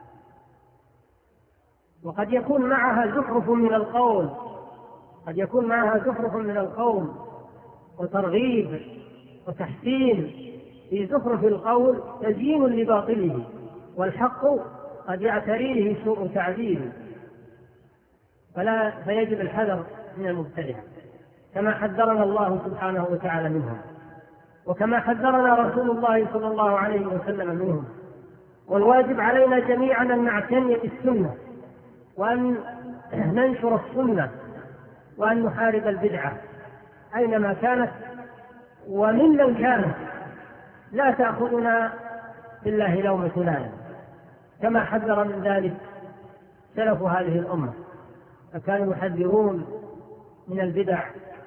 وقد يكون معها زخرف من القول قد يكون معها زخرف من القول وترغيب وتحسين. في زخرف القول تزيين لباطله، والحق قد يعتريه سوء تعبير، فلا فيجب الحذر من المبتدع كما حذرنا الله سبحانه وتعالى منهم، وكما حذرنا رسول الله صلى الله عليه وسلم منهم. والواجب علينا جميعا أن نعتني بالسنة وأن ننشر السنة وأن نحارب البدعة أينما كانت وممن كانت، لا تأخذنا بالله لومة لائم، كما حذر من ذلك سلف هذه الأمة، فكانوا يحذرون من البدع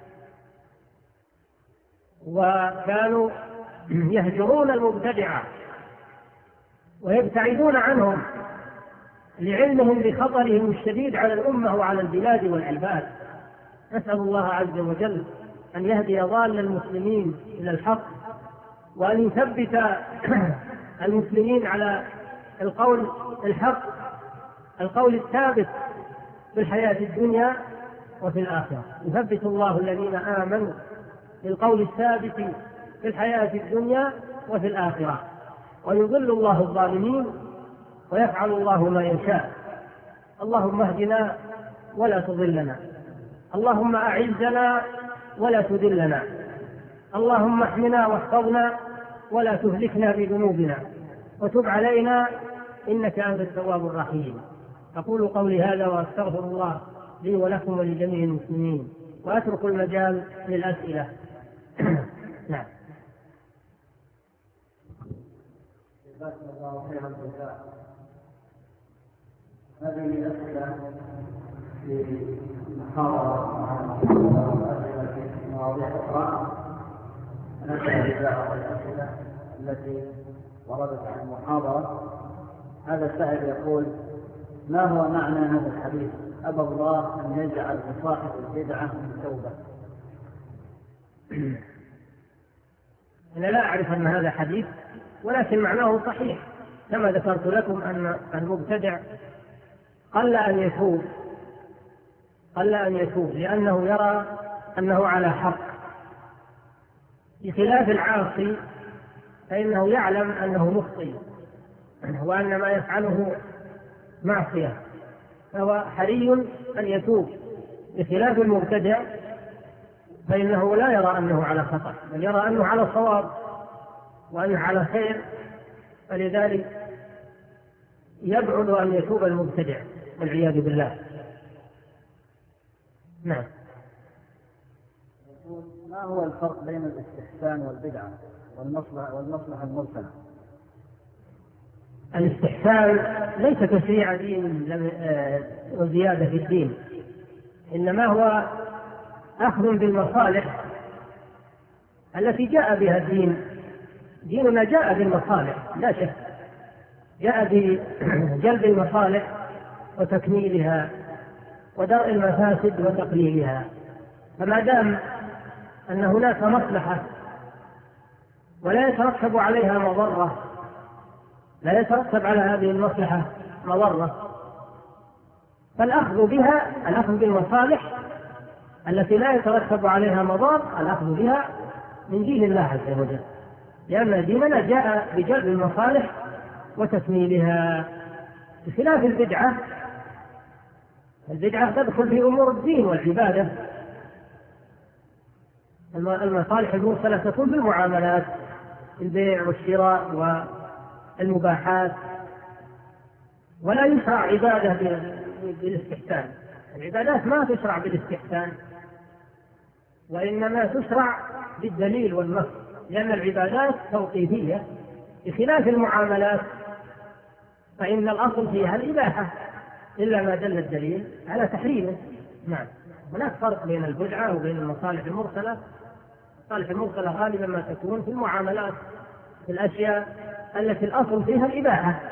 وكانوا يهجرون المبتدعة ويبتعدون عنهم لعلمهم بخطرهم الشديد على الأمة وعلى البلاد والعباد. نسأل الله عز وجل أن يهدي ضال المسلمين إلى الحق، وأن يثبت المسلمين على القول الحق، القول الثابت في الحياة الدنيا وفي الآخرة. يثبت الله الذين آمنوا بالقول الثابت في الحياة الدنيا وفي الآخرة، ويضل الله الظالمين ويفعل الله ما يشاء. اللهم اهدنا ولا تضلنا، اللهم أعزنا ولا تذلنا، اللهم احمنا واحفظنا ولا تهلكنا بذنوبنا، وتب علينا إنك أنت التواب الرحيم. أقول قولي هذا وأستغفر الله لي ولكم ولجميع المسلمين، وأترك المجال للأسئلة. نعم. جزاكم الله خيرا الجزاء. هذه الأسئلة في محاضرة في مواضيع أخرى، نسأل بعض الأسئلة التي وردت عن المحاضرة. هذا السائل يقول: ما هو معنى هذا الحديث أبى الله أن يجعل لصاحب البدعة من توبة؟ أنا لا أعرف أن هذا حديث، ولكن معناه صحيح كما ذكرت لكم أن المبتدع قل أن يتوب قل أن يتوب لأنه يرى أنه على حق، بخلاف العاصي فإنه يعلم أنه مخطئ وأن ما يفعله معصية، فهو حري أن يتوب، بخلاف المبتدع فإنه لا يرى أنه على خطأ، بل يرى أنه على صواب وأنه على خير، فلذلك يبعد أن يتوب المبتدع والعياذ بالله. نعم. ما هو الفرق بين الاستحسان والبدعة والمصلحة والمصلحة المرسلة؟ الاستحسان ليس تشريع دين وزيادة في الدين، إنما هو أخذ بالمصالح التي جاء بها الدين. ديننا جاء بالمصالح لا شك، جاء بجلب المصالح وتكميلها ودرء المفاسد وتقليلها، فما دام أن هناك مصلحة ولا يترتب عليها مضرة لا يترتب على هذه المصلحة مضرة، فالأخذ بها الأخذ بالمصالح التي لا يترتب عليها مضار، الأخذ بها من دين الله عز وجل، لأن ديننا جاء بجلب المصالح وتكميلها، بخلاف البدعة. البدعة تدخل في أمور الدين والعبادة المصالح المرسلة تكون في المعاملات، البيع والشراء والمباحات، ولا يشرع عبادة بالاستحسان. العبادات ما تشرع بالاستحسان، وإنما تشرع بالدليل والنص، لأن العبادات توقيفية، بخلاف المعاملات فإن الأصل فيها الإباحة إلا ما دل الدليل على تحريمه. نعم، هناك فرق بين البدعة وبين المصالح المرسلة. المصالح المرسلة غالبا ما تكون في المعاملات، في الأشياء التي الأصل فيها الإباحة،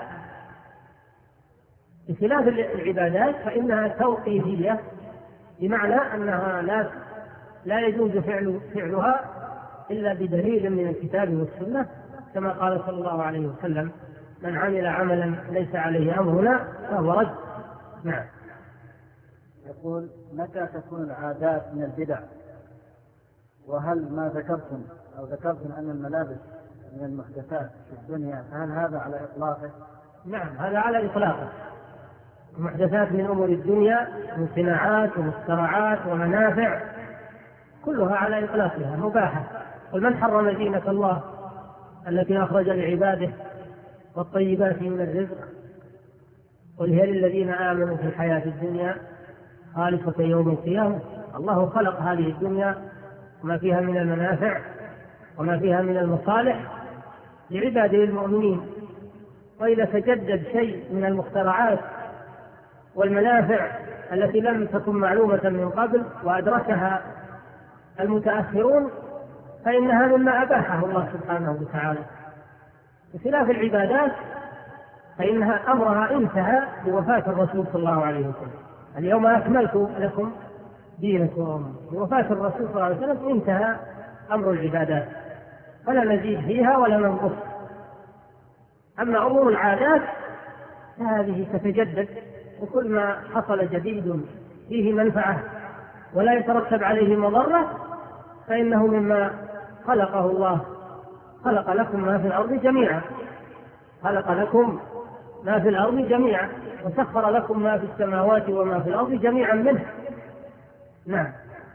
بخلاف العبادات فإنها توقيفية، بمعنى أنها لا لا يجوز فعل فعلها إلا بدليل من الكتاب والسنة، كما قال صلى الله عليه وسلم: من عمل عملا ليس عليه أمرنا فهو رد. نعم. يقول: متى تكون العادات من البدع؟ وهل ما ذكرتم أو ذكرتم أن الملابس من المحدثات في الدنيا، فهل هذا على إطلاقه؟ نعم، هذا على إطلاقه. المحدثات من أمور الدنيا من صناعات ومخترعات ومنافع كلها على إطلاقها مباحة. قل: من حرم زينة الله التي أخرج لعباده والطيبات من الرزق، قل هي للذين آمنوا في الحياة الدنيا خالصة يوم القيامة. الله خلق هذه الدنيا وما فيها من المنافع وما فيها من المصالح لعباده المؤمنين، وإذا تجدد شيء من المخترعات والمنافع التي لم تكن معلومة من قبل وأدركها المتأخرون فإنها مما أباحه الله سبحانه وتعالى، بخلاف العبادات فإنها أمرها انتهى بوفاة الرسول صلى الله عليه وسلم. اليوم أكملت لكم دينكم، بوفاة الرسول صلى الله عليه وسلم انتهى أمر العبادات، فلا نزيد فيها ولا ننقص. أما أمور العادات هذه تتجدد، وكل ما حصل جديد فيه منفعة ولا يترتب عليه مضرة فإنه مما خلقه الله. خلق لكم ما في الأرض جميعا، خلق لكم ما في الأرض جميعا وسخر لكم ما في السماوات وما في الأرض جميعا منه. نعم.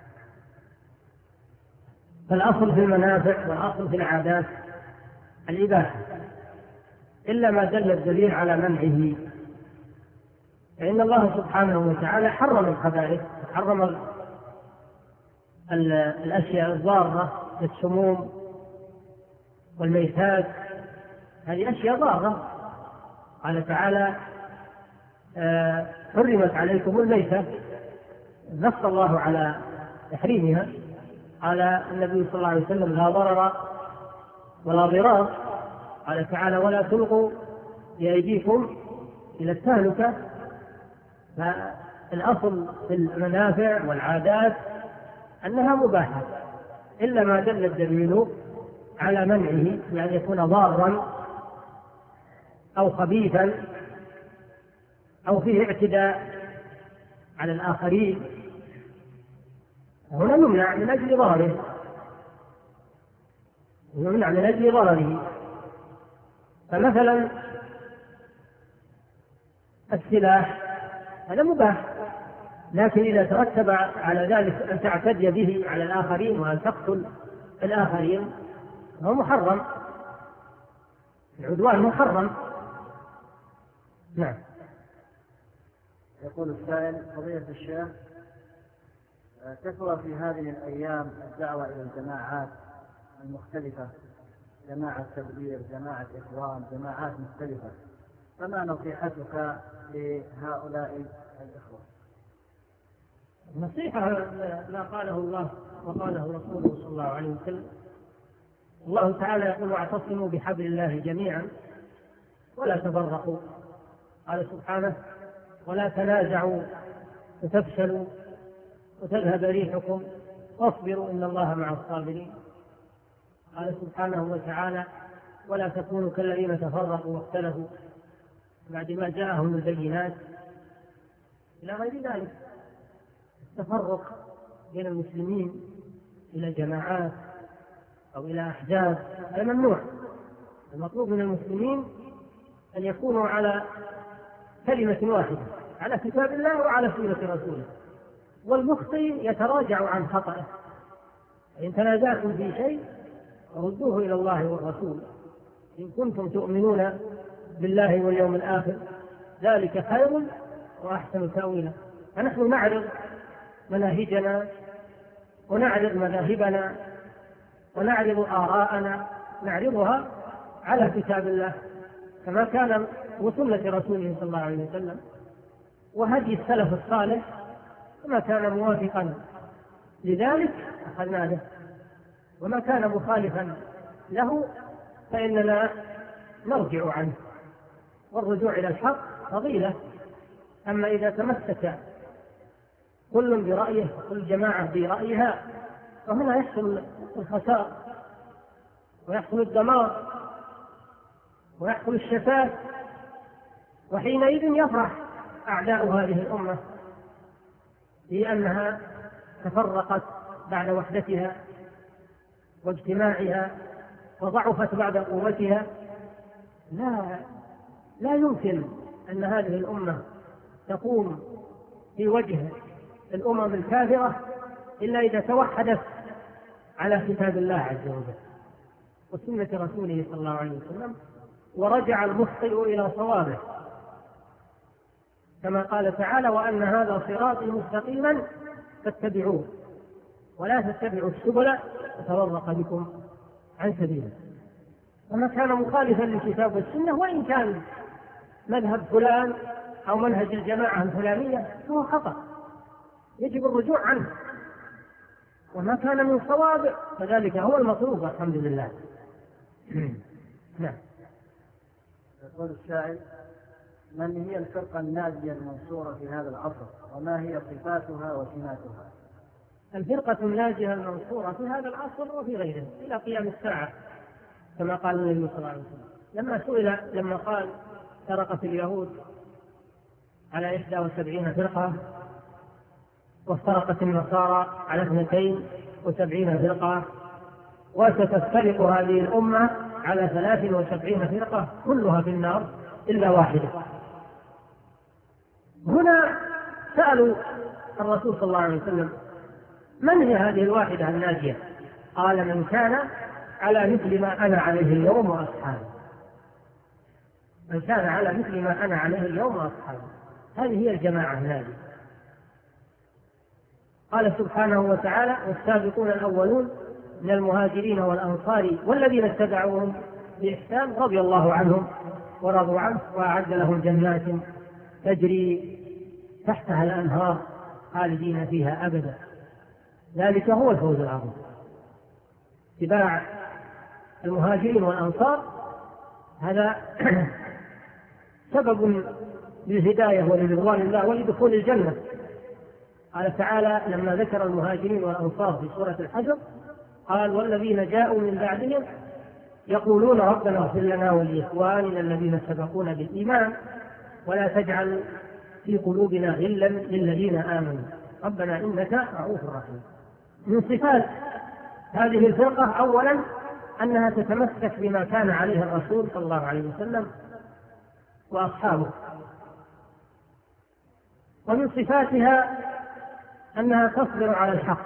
فالأصل في المنافع والأصل في العادات الإباحة، إلا ما دل الدليل على منعه. فإن الله سبحانه وتعالى حرم الخبائث، حرم الأشياء الضارة كالسموم والميتات، هذه أشياء ضارة. قال تعالى: آه حرمت عليكم الميتة، نص الله على تحريمها. قال النبي صلى الله عليه وسلم: لا ضرر ولا ضرار. قال تعالى: ولا تلقوا بأيديكم إلى التهلكة. فالأصل في المنافع والعادات أنها مباحة، إلا ما دل الدليل على منعه، يعني يكون ضارا أو خبيثا أو فيه اعتداء على الآخرين، هنا يمنع من أجل ضرره، يمنع من أجل ضرره. فمثلا السلاح هذا مباح، لكن إذا ترتب على ذلك أن تعتدي به على الآخرين وأن تقتل الآخرين هو محرم، العدوان محرم. نعم. يقول السائل: فضيلة الشيخ، كثر في هذه الأيام الدعوة إلى الجماعات المختلفة، جماعة تبليغ، جماعة إخوان، جماعات مختلفة، فما نصيحتك لهؤلاء الإخوة؟ نصيحة ما قاله الله وقاله رسوله صلى الله عليه وسلم. الله تعالى يقول: واعتصموا بحبل الله جميعا ولا تفرقوا. قال سبحانه: ولا تنازعوا فتفشلوا وتذهب ريحكم واصبروا إن الله مع الصابرين. قال سبحانه وتعالى: ولا تكونوا كالذين تفرقوا واختلفوا بعد ما جاءهم البينات، إلى غير ذلك. التفرق بين المسلمين إلى جماعات أو إلى أحزاب هذا ممنوع. المطلوب من المسلمين أن يكونوا على كلمة واحدة، على كتاب الله وعلى سنة رسوله، والمخطئ يتراجع عن خطئه إن تنازعتم في شيء ردوه إلى الله والرسول إن كنتم تؤمنون بالله واليوم الآخر ذلك خير وأحسن تأويلا. فنحن نعرض مناهجنا ونعرض مذاهبنا ونعرض آراءنا، نعرضها على كتاب الله كما كان وسنة رسوله صلى الله عليه وسلم وهدي السلف الصالح كما كان موافقا لذلك أخذنا به، وما كان مخالفا له فإننا نرجع عنه، والرجوع إلى الحق فضيلة. أما إذا تمسك كل برأيه وكل جماعة برأيها فهنا يحصل الخسار ويحصل الدمار ويحصل الشتات، وحينئذ يفرح أعداء هذه الأمة لأنها تفرقت بعد وحدتها واجتماعها وضعفت بعد قوتها. لا لا يمكن أن هذه الأمة تقوم في وجه الأمم الكافرة إلا إذا توحدت على كتاب الله عز وجل وسنة رسوله صلى الله عليه وسلم، ورجع المخطئ إلى صوابه كما قال تعالى: وأن هذا صراطي مستقيما فاتبعوه ولا تتبعوا السبل فتفرق بكم عن سبيله. وما كان مخالفا للكتاب والسنة وإن كان مذهب فلان أو منهج الجماعة الفلانية فهو خطأ يجب الرجوع عنه، وما كان من صواب فذلك هو المطلوب الحمد لله. نعم. يقول السائل: من هي الفرقة الناجية المنصورة في هذا العصر وما هي صفاتها وسماتها؟ الفرقة الناجية المنصورة في هذا العصر وفي غيره إلى قيام الساعة كما قال النبي صلى الله عليه وسلم لما سئل لما قال فرقت اليهود على إحدى وسبعين فرقة وافترقت النصارى على اثنتين وسبعين فرقة وستفترق هذه الأمة على ثلاث وسبعين فرقة كلها في النار إلا واحدة. هنا سألوا الرسول صلى الله عليه وسلم: من هي هذه الواحدة الناجية؟ قال: من كان على مثل ما أنا عليه اليوم وأصحابي. من كان على مثل ما أنا عليه اليوم وأصحابي، هذه هي الجماعة الناجية. قال سبحانه وتعالى: والسابقون الأولون من المهاجرين والأنصار والذين اتبعوهم بإحسان رضي الله عنهم ورضوا عنه وأعد لهم جنات تجري تحتها الأنهار خالدين فيها أبدا، ذلك هو الفوز العظيم. اتباع المهاجرين والأنصار هذا سبب للهداية ولرضوان الله ولدخول الجنة. قال تعالى لما ذكر المهاجرين والأنصار في سورة الحجر قال: والذين جاءوا من بعدهم يقولون ربنا اغفر لنا ولإخواننا الذين سبقونا بالإيمان ولا تجعل في قلوبنا غلا للذين آمنوا ربنا إنك رؤوف رحيم. من صفات هذه الفرقة أولا أنها تتمسك بما كان عليه الرسول صلى الله عليه وسلم وأصحابه، ومن صفاتها أنها تصبر على الحق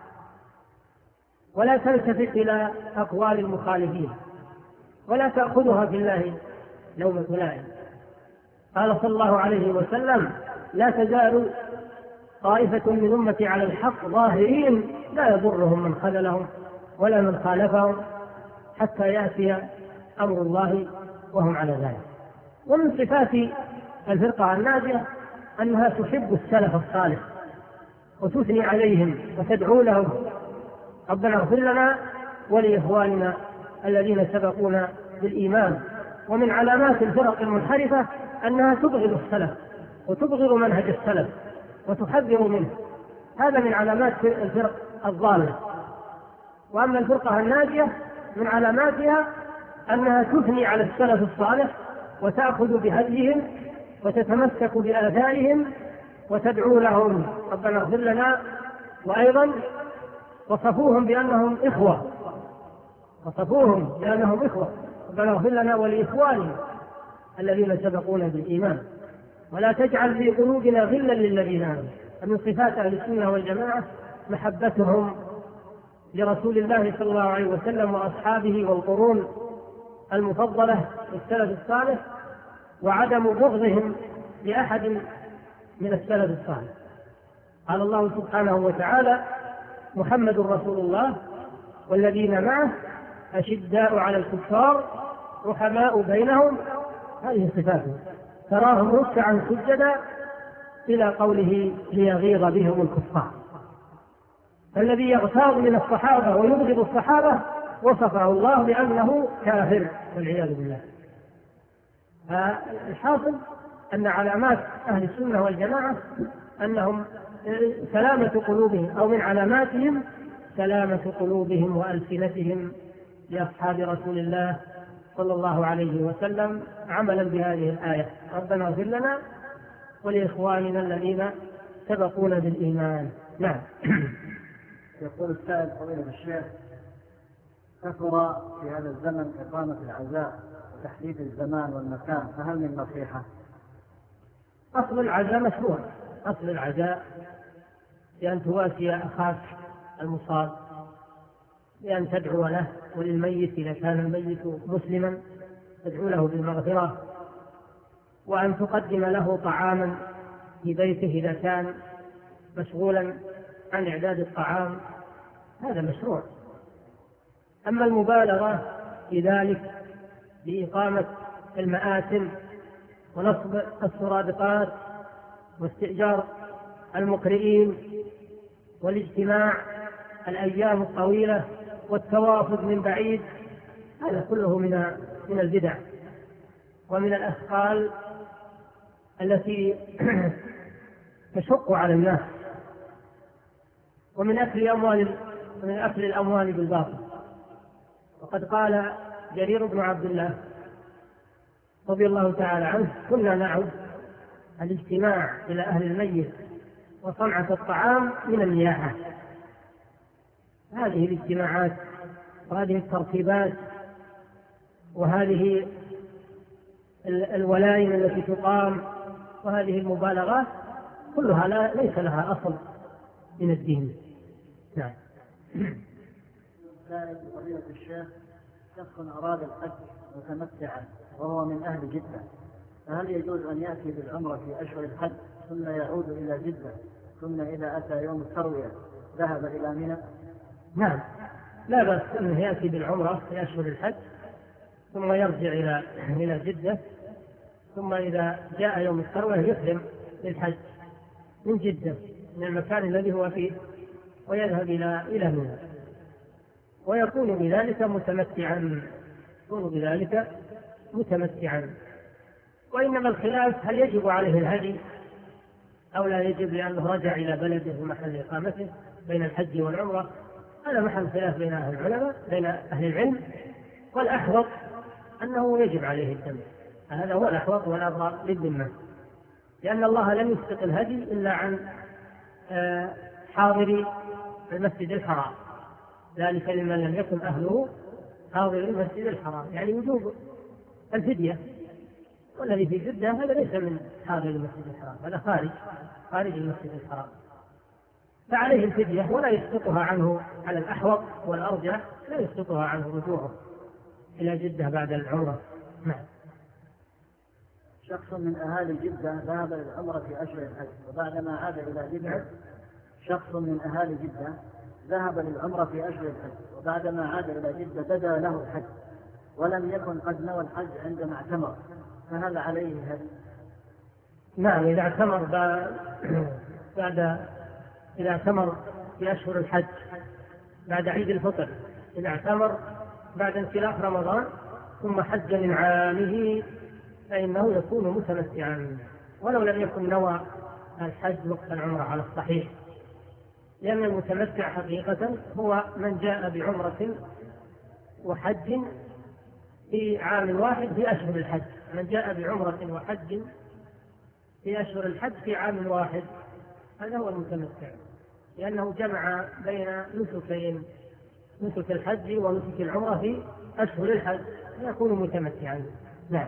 ولا تلتفت إلى أقوال المخالفين ولا تأخذها في الله لومة لائم. قال صلى الله عليه وسلم: لا تزال طائفة من أمتي على الحق ظاهرين لا يضرهم من خذلهم ولا من خالفهم حتى يأتي أمر الله وهم على ذلك. ومن صفات الفرقة الناجية أنها تحب السلف الصالح وتثني عليهم وتدعو لهم: ربنا اغفر لنا ولإخواننا الذين سبقونا بالإيمان. ومن علامات الفرق المنحرفة أنها تبغض السلف وتبغض منهج السلف وتحذر منه، هذا من علامات الفرق الضالة. وأما الفرقة الناجية من علاماتها أنها تثني على السلف الصالح وتأخذ بهديهم وتتمسك بآثارهم وتدعو لهم: ربنا اغفر لنا. وأيضا وصفوهم بأنهم إخوة وصفوهم بأنهم إخوة ربنا اغفر لنا ولإخواننا الذين سبقونا بالإيمان ولا تجعل في قلوبنا غلا للذين آمنوا. من صفات أهل السنة والجماعة محبتهم لرسول الله صلى الله عليه وسلم وأصحابه والقرون المفضلة والسلف الصالح، وعدم بغضهم لأحد من السلف الصالح. قال الله سبحانه وتعالى: محمد رسول الله والذين معه أشداء على الكفار رحماء بينهم. هذه صفاتهم، تراهم ركعا سجدا إلى قوله ليغيظ بهم الكفار. الذي يغتاظ من الصحابة ويبغض الصحابة وصفه الله بأنه كافر والعياذ بالله. الحاصل أن علامات أهل السنة والجماعة أنهم سلامة قلوبهم، أو من علاماتهم سلامة قلوبهم وألسنتهم لأصحاب رسول الله صلى الله عليه وسلم، عملا بهذه الآية: ربنا اغفر لنا ولإخواننا الذين سبقونا بالإيمان. نعم. يقول السائل: فضيلة الشيخ، كثر في هذا الزمن إقامة العزاء وتحديد الزمان والمكان، فهل من نصيحة؟ أصل العزاء مشروع. أصل العزاء بأن تواسي أخاك المصاب، بأن تدعو له وللميت إذا كان الميت مسلما تدعو له بالمغفرة، وأن تقدم له طعاما في بيته إذا كان مشغولا عن إعداد الطعام، هذا مشروع. أما المبالغة في ذلك بإقامة المآتم ونصب السرادقات واستئجار المقرئين والاجتماع الأيام الطويلة والتوافد من بعيد، هذا كله من من البدع ومن الأثقال التي تشق على الناس، ومن أكل أموال من أكل الأموال بالباطل. وقد قال جرير بن عبد الله رضي الله تعالى عنه: كنا نعد الاجتماع إلى أهل الميت وصنعة الطعام من النياحة. هذه الاجتماعات وهذه الترتيبات وهذه الولائم التي تقام وهذه المبالغات كلها لا ليس لها أصل من الدين. نعم. فضيلة الشيخ، شخص أراد الحج متمتعا وهو من أهل جدة، فهل يجوز أن يأتي بالعمرة في أشهر الحج ثم يعود إلى جدة، ثم إذا أتى يوم التروية ذهب إلى منى؟ نعم، لا بأس أنه يأتي بالعمرة في أشهر الحج ثم يرجع إلى إلى جدة، ثم إذا جاء يوم التروية يحرم للحج من جدة من المكان الذي هو فيه ويذهب إلى إلى منى، ويكون بذلك متمتعا يكون بذلك متمتعا وإنما الخلاف هل يجب عليه الهدي أو لا يجب، لأنه رجع إلى بلده ومحل إقامته بين الحج والعمرة. هذا محل خلاف بين أهل العلماء بين أهل العلم، والأحوط أنه يجب عليه الدم. هذا هو الأحوط والأبرى للذمة، لأن الله لم يسقط الهدي إلا عن حاضر المسجد الحرام، ذلك لمن لم يكن أهله حاضر المسجد الحرام، يعني وجوب الفدية. والذي في جدة هذا ليس من حاضر المسجد الحرام، هذا خارج خارج المسجد الحرام، فعليه الفدية ولا يسقطها عنه على الأحوط والأرجح، لا يسقطها عنه رجوعه إلى جدة بعد العمرة. نعم. شخص من أهالي جدة ذهب للعمرة في أشهر الحج، وبعدما عاد إلى جدة شخص من أهالي جدة ذهب للعمرة في أشهر الحج، وبعدما عاد إلى جدة بدا له الحج ولم يكن قد نوى الحج عندما اعتمر، فهل عليه هدي؟ نعم، إذا اعتمر بعد إذا اعتمر في أشهر الحج بعد عيد الفطر، إذا اعتمر بعد انسلاخ رمضان ثم حج من عامه فإنه يكون متمتعا ولو لم يكن نوى الحج وقت العمرة على الصحيح، لأن المتمتع حقيقة هو من جاء بعمرة وحج في عام واحد في أشهر الحج، من جاء بعمرة وحج في أشهر الحج في عام واحد، هذا هو المتمتع، لأنه جمع بين نسكين، نسك الحج ونسك العمرة في أشهر الحج، يكون متمتعا. نعم.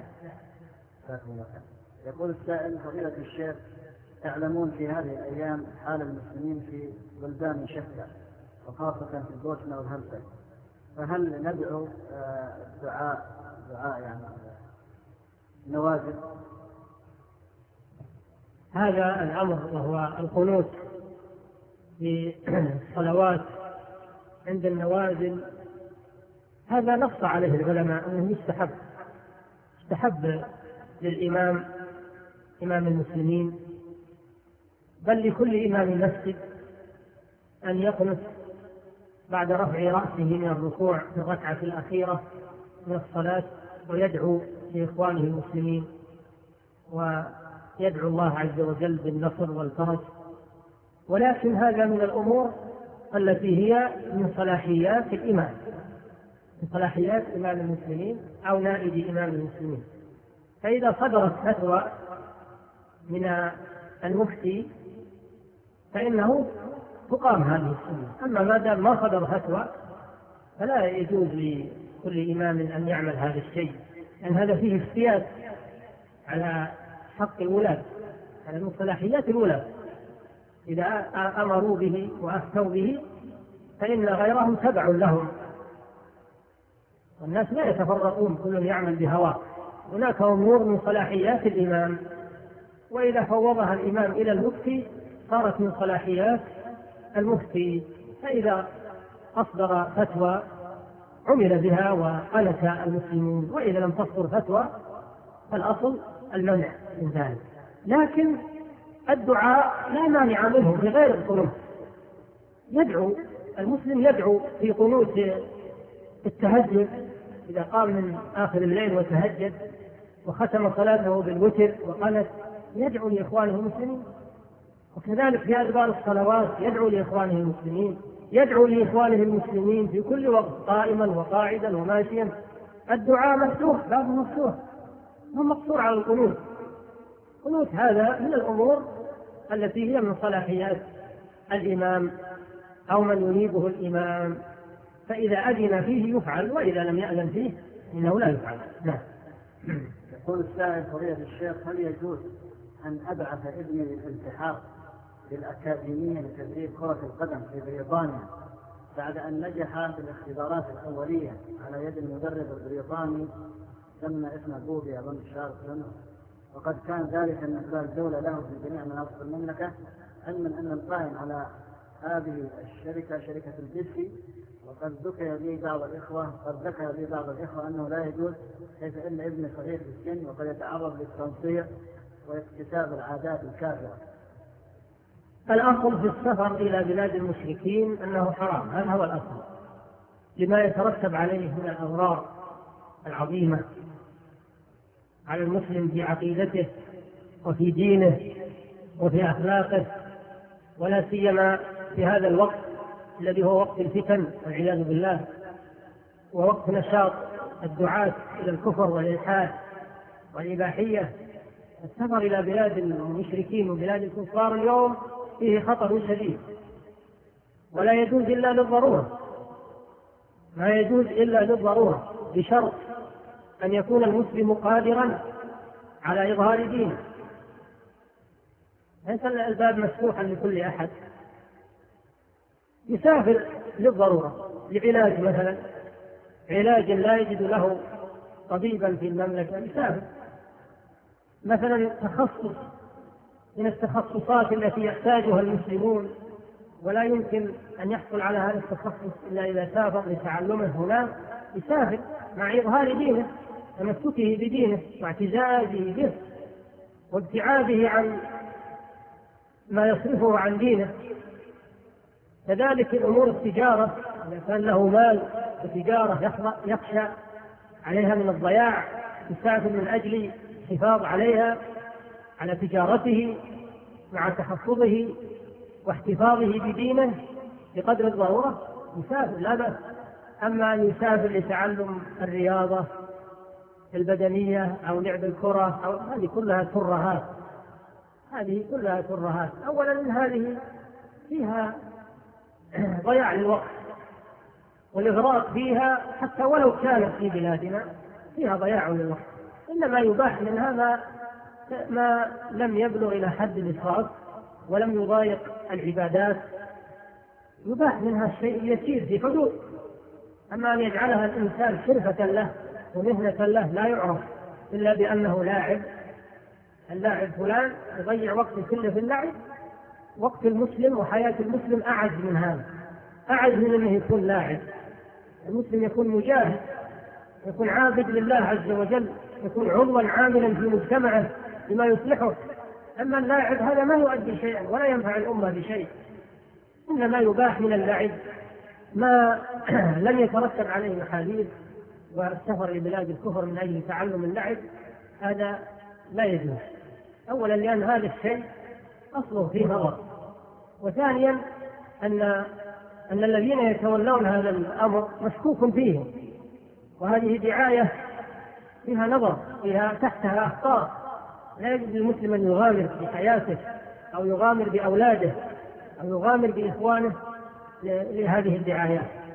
يقول السائل: فضيلة الشيخ، تعلمون في هذه الأيام حال المسلمين في بلدان شتى، وخاصة في البوسنة والهرسك، فهل ندعو دعاء دعاء يعني نوازل؟ هذا الأمر وهو القنوت في الصلوات عند النوازل، هذا نص عليه العلماء أنه يستحب يستحب للإمام إمام المسلمين بل لكل إمام مسجد أن يقنت بعد رفع رأسه من الركوع في الركعة الأخيرة من الصلاة، ويدعو لإخوانه المسلمين ويدعو الله عز وجل بالنصر والفرج. ولكن هذا من الأمور التي هي من صلاحيات الإمام، من صلاحيات إمام المسلمين أو نائب إمام المسلمين. فإذا صدرت فتوى من المفتي فإنه تقام هذه السنة. أما ما دام ما صدر فتوى فلا يجوز لكل إمام أن يعمل هذا الشيء، لأن يعني هذا فيه افتيات على حق الولاة، على من صلاحيات الولاة. إذا أمروا به وأفتوا به فإن غيرهم تبع لهم، والناس لا يتفرقون كل يعمل بهواه. هناك أمور من صلاحيات الإمام، وإذا فوضها الإمام إلى المفتي صارت من صلاحيات المفتي، فإذا أصدر فتوى عمل بها وقنت المسلمون، وإذا لم تصدر فتوى فالأصل المنع من ذلك. لكن الدعاء لا مانع منه في غير القنوت. يدعو المسلم يدعو في قنوت التهجد، إذا قام من آخر الليل وتهجد وختم صلاته بالوتر وقنت يدعو لإخوانه المسلمين. وكذلك في أدبار الصلوات يدعو لإخوانه المسلمين، يدعو لإخوانه المسلمين في كل وقت قائما وقاعدا وماشيا. الدعاء مفتوح، بابه مفتوح، هو مقصور على القنوت. القنوت هذا من الأمور التي هي من صلاحيات الإمام أو من يريده الإمام، فإذا أذن فيه يفعل، وإذا لم يأذن فيه إنه لا يفعل. نعم. يقول السائل فضيلة الشيخ: هل يجوز أن أبعث ابني للالتحاق بالأكاديمية لتدريب كرة القدم في بريطانيا بعد أن نجح في الاختبارات الأولية على يد المدرب البريطاني سمى اسمه بوبي أظن شارلتون، وقد كان ذلك من خلال دولة له في جميع مناطق المملكة، علما أن القائم على هذه الشركة شركة البيسي، وقد ذكر لي بعض الإخوة قد ذكر لي بعض الإخوة أنه لا يجوز، كيف أن ابني صغير في السن وقد يتعرض للتنصير واكتساب العادات الكافرة. الأصل في السفر إلى بلاد المشركين أنه حرام، هذا هو الأصل، لما يترتب عليه من الأضرار العظيمة على المسلم في عقيدته وفي دينه وفي أخلاقه، ولا سيما في هذا الوقت الذي هو وقت الفتن والعياذ بالله، ووقت نشاط الدعاة إلى الكفر والإلحاد والإباحية. السفر إلى بلاد المشركين وبلاد الكفار اليوم فيه خطر شديد، ولا يجوز إلا للضرورة، ما يجوز إلا للضرورة، بشرط أن يكون المسلم قادرا على إظهار دينه. ليس الباب مفتوحا لكل أحد. يسافر للضرورة، لعلاج مثلا، علاج لا يجد له طبيبا في المملكة يسافر، مثلا تخصص من التخصصات التي يحتاجها المسلمون ولا يمكن أن يحصل على هذا التخصص إلا إذا سافر لتعلمه هناك، يسافر مع إظهار دينه، تمسكه بدينه واعتزازه به وابتعاده عن ما يصرفه عن دينه. كذلك الأمور التجارة، إذا كان له مال وتجارة يخشى عليها من الضياع يسافر من أجل الحفاظ عليها، على تجارته مع تحفظه واحتفاظه بدينه بقدر الضرورة يسافر، لا بأس. أما أن يسافر لتعلم الرياضة البدنية أو لعب الكرة أو هذه كلها ترهات، هذه كلها ترهات. أولا من هذه فيها ضياع للوقت والإغراق فيها، حتى ولو كانت في بلادنا فيها ضياع للوقت. إنما يباح من هذا ما لم يبلغ إلى حد الإسراف ولم يضايق العبادات يباح منها الشيء اليسير في حدود. أما أن يجعلها الإنسان شرفة له ومهنة له لا يعرف إلا بأنه لاعب، اللاعب فلان يضيع وقته كله في اللعب، وقت المسلم وحياة المسلم أعز من هذا، أعز من أنه يكون لاعب. المسلم يكون مجاهد، يكون عابد لله عز وجل، يكون عضوا عاملا في مجتمعه بما يصلحه. أما اللاعب هذا ما يؤدي شيئا ولا ينفع الأمة بشيء، إنما يباح من اللعب ما لم يترتب عليه محاذير، والسفر لبلاد الكفر من أجل تعلم اللعب هذا لا يجوز. أولا لأن هذا الشيء أصله فيه نظر، وثانيا أن أن الذين يتولون هذا الأمر مشكوك فيهم، وهذه دعاية فيها نظر، فيها تحتها أخطاء. لا يجوز للمسلم أن يغامر بحياته أو يغامر بأولاده أو يغامر بإخوانه لهذه الدعايات.